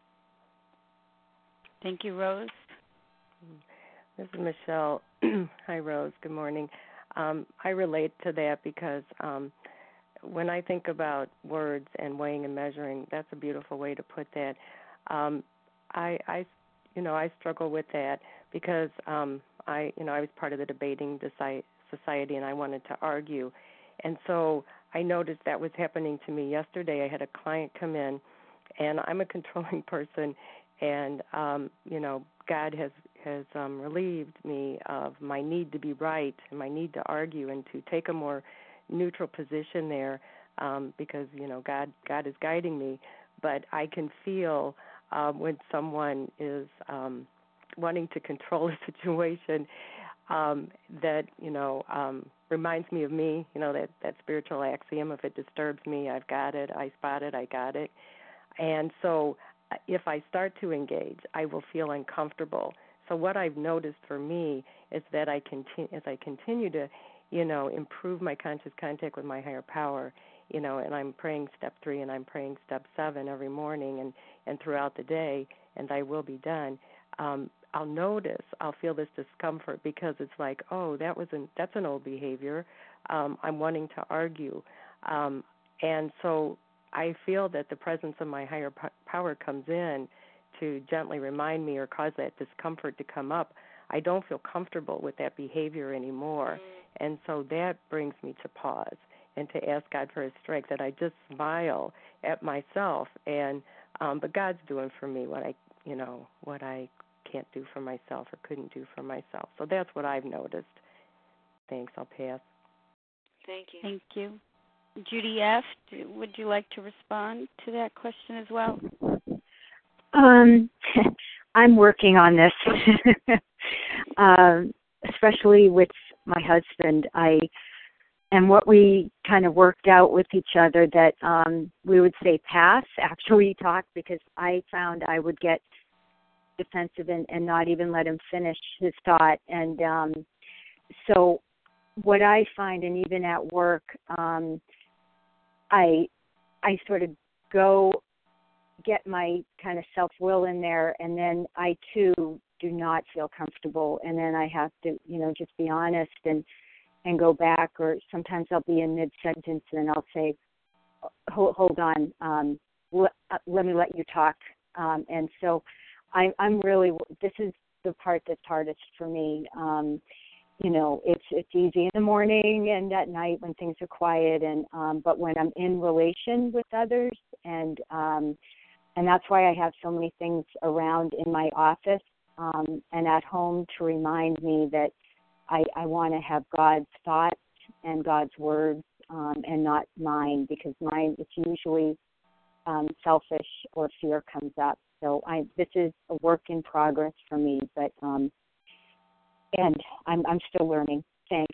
Thank you, Rose. This is Michelle. Hi, Rose. Good morning. Um, I relate to that because um, when I think about words and weighing and measuring, that's a beautiful way to put that. Um, I, I, you know, I struggle with that because um, I, you know, I was part of the debating society and I wanted to argue, and so I noticed that was happening to me yesterday. I had a client come in, and I'm a controlling person, and um, you know, God has has um, relieved me of my need to be right and my need to argue and to take a more neutral position there um, because, you know, God God is guiding me. But I can feel um, when someone is um, wanting to control a situation um, that, you know, um, reminds me of me, you know, that, that spiritual axiom, if it disturbs me, I've got it, I spot it, I got it. And so if I start to engage, I will feel uncomfortable. So what I've noticed for me is that I continue, as I continue to, you know, improve my conscious contact with my higher power, you know, and I'm praying step three and I'm praying step seven every morning and, and throughout the day, and I will be done, um, I'll notice, I'll feel this discomfort because it's like, oh, that was an, that's an old behavior. Um, I'm wanting to argue. Um, and so I feel that the presence of my higher power comes in to gently remind me or cause that discomfort to come up. I don't feel comfortable with that behavior anymore. And so that brings me to pause and to ask God for his strength, that I just smile at myself. And um, but God's doing for me what I, you know, what I can't do for myself or couldn't do for myself. So that's what I've noticed. Thanks. I'll pass. Thank you. Thank you. Judy F., would you like to respond to that question as well? Um, I'm working on this, um, especially with my husband. I and what we kind of worked out with each other that um, we would say pass after we talked, because I found I would get defensive and, and not even let him finish his thought. And um, so what I find, and even at work, um, I I sort of go get my kind of self-will in there, and then I, too, do not feel comfortable, and then I have to, you know, just be honest and, and go back, or sometimes I'll be in mid-sentence and I'll say, hold, hold on, um, let, uh, let me let you talk Um, and so I, I'm really, this is the part that's hardest for me. Um, you know, it's it's easy in the morning and at night when things are quiet, and um, but when I'm in relation with others, and um, and that's why I have so many things around in my office um, and at home to remind me that I, I want to have God's thoughts and God's words um, and not mine, because mine, it's usually um, selfish or fear comes up. So I, this is a work in progress for me, but um, and I'm I'm still learning. Thanks.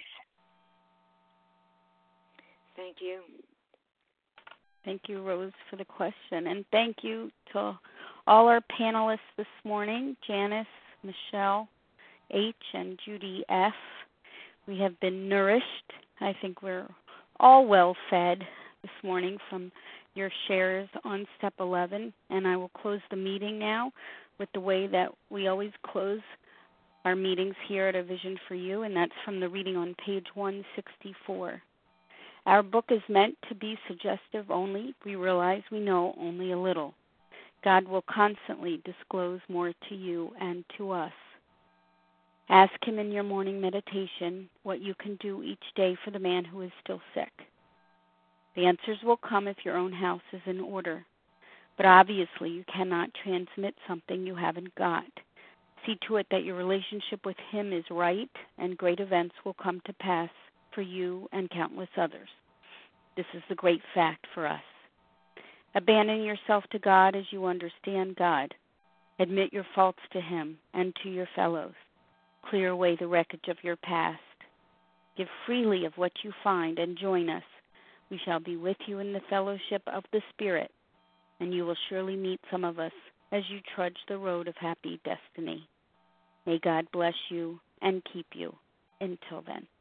Thank you. Thank you, Rose, for the question. And thank you to all our panelists this morning, Janice, Michelle H., and Judy F. We have been nourished. I think we're all well fed this morning from your shares on Step eleven. And I will close the meeting now with the way that we always close our meetings here at A Vision for You, and that's from the reading on page one sixty-four. Our book is meant to be suggestive only. We realize we know only a little. God will constantly disclose more to you and to us. Ask him in your morning meditation what you can do each day for the man who is still sick. The answers will come if your own house is in order. But obviously you cannot transmit something you haven't got. See to it that your relationship with him is right, and great events will come to pass for you and countless others. This is the great fact for us. Abandon yourself to God as you understand God. Admit your faults to him and to your fellows. Clear away the wreckage of your past. Give freely of what you find and join us. We shall be with you in the fellowship of the Spirit, and you will surely meet some of us as you trudge the road of happy destiny. May God bless you and keep you. Until then.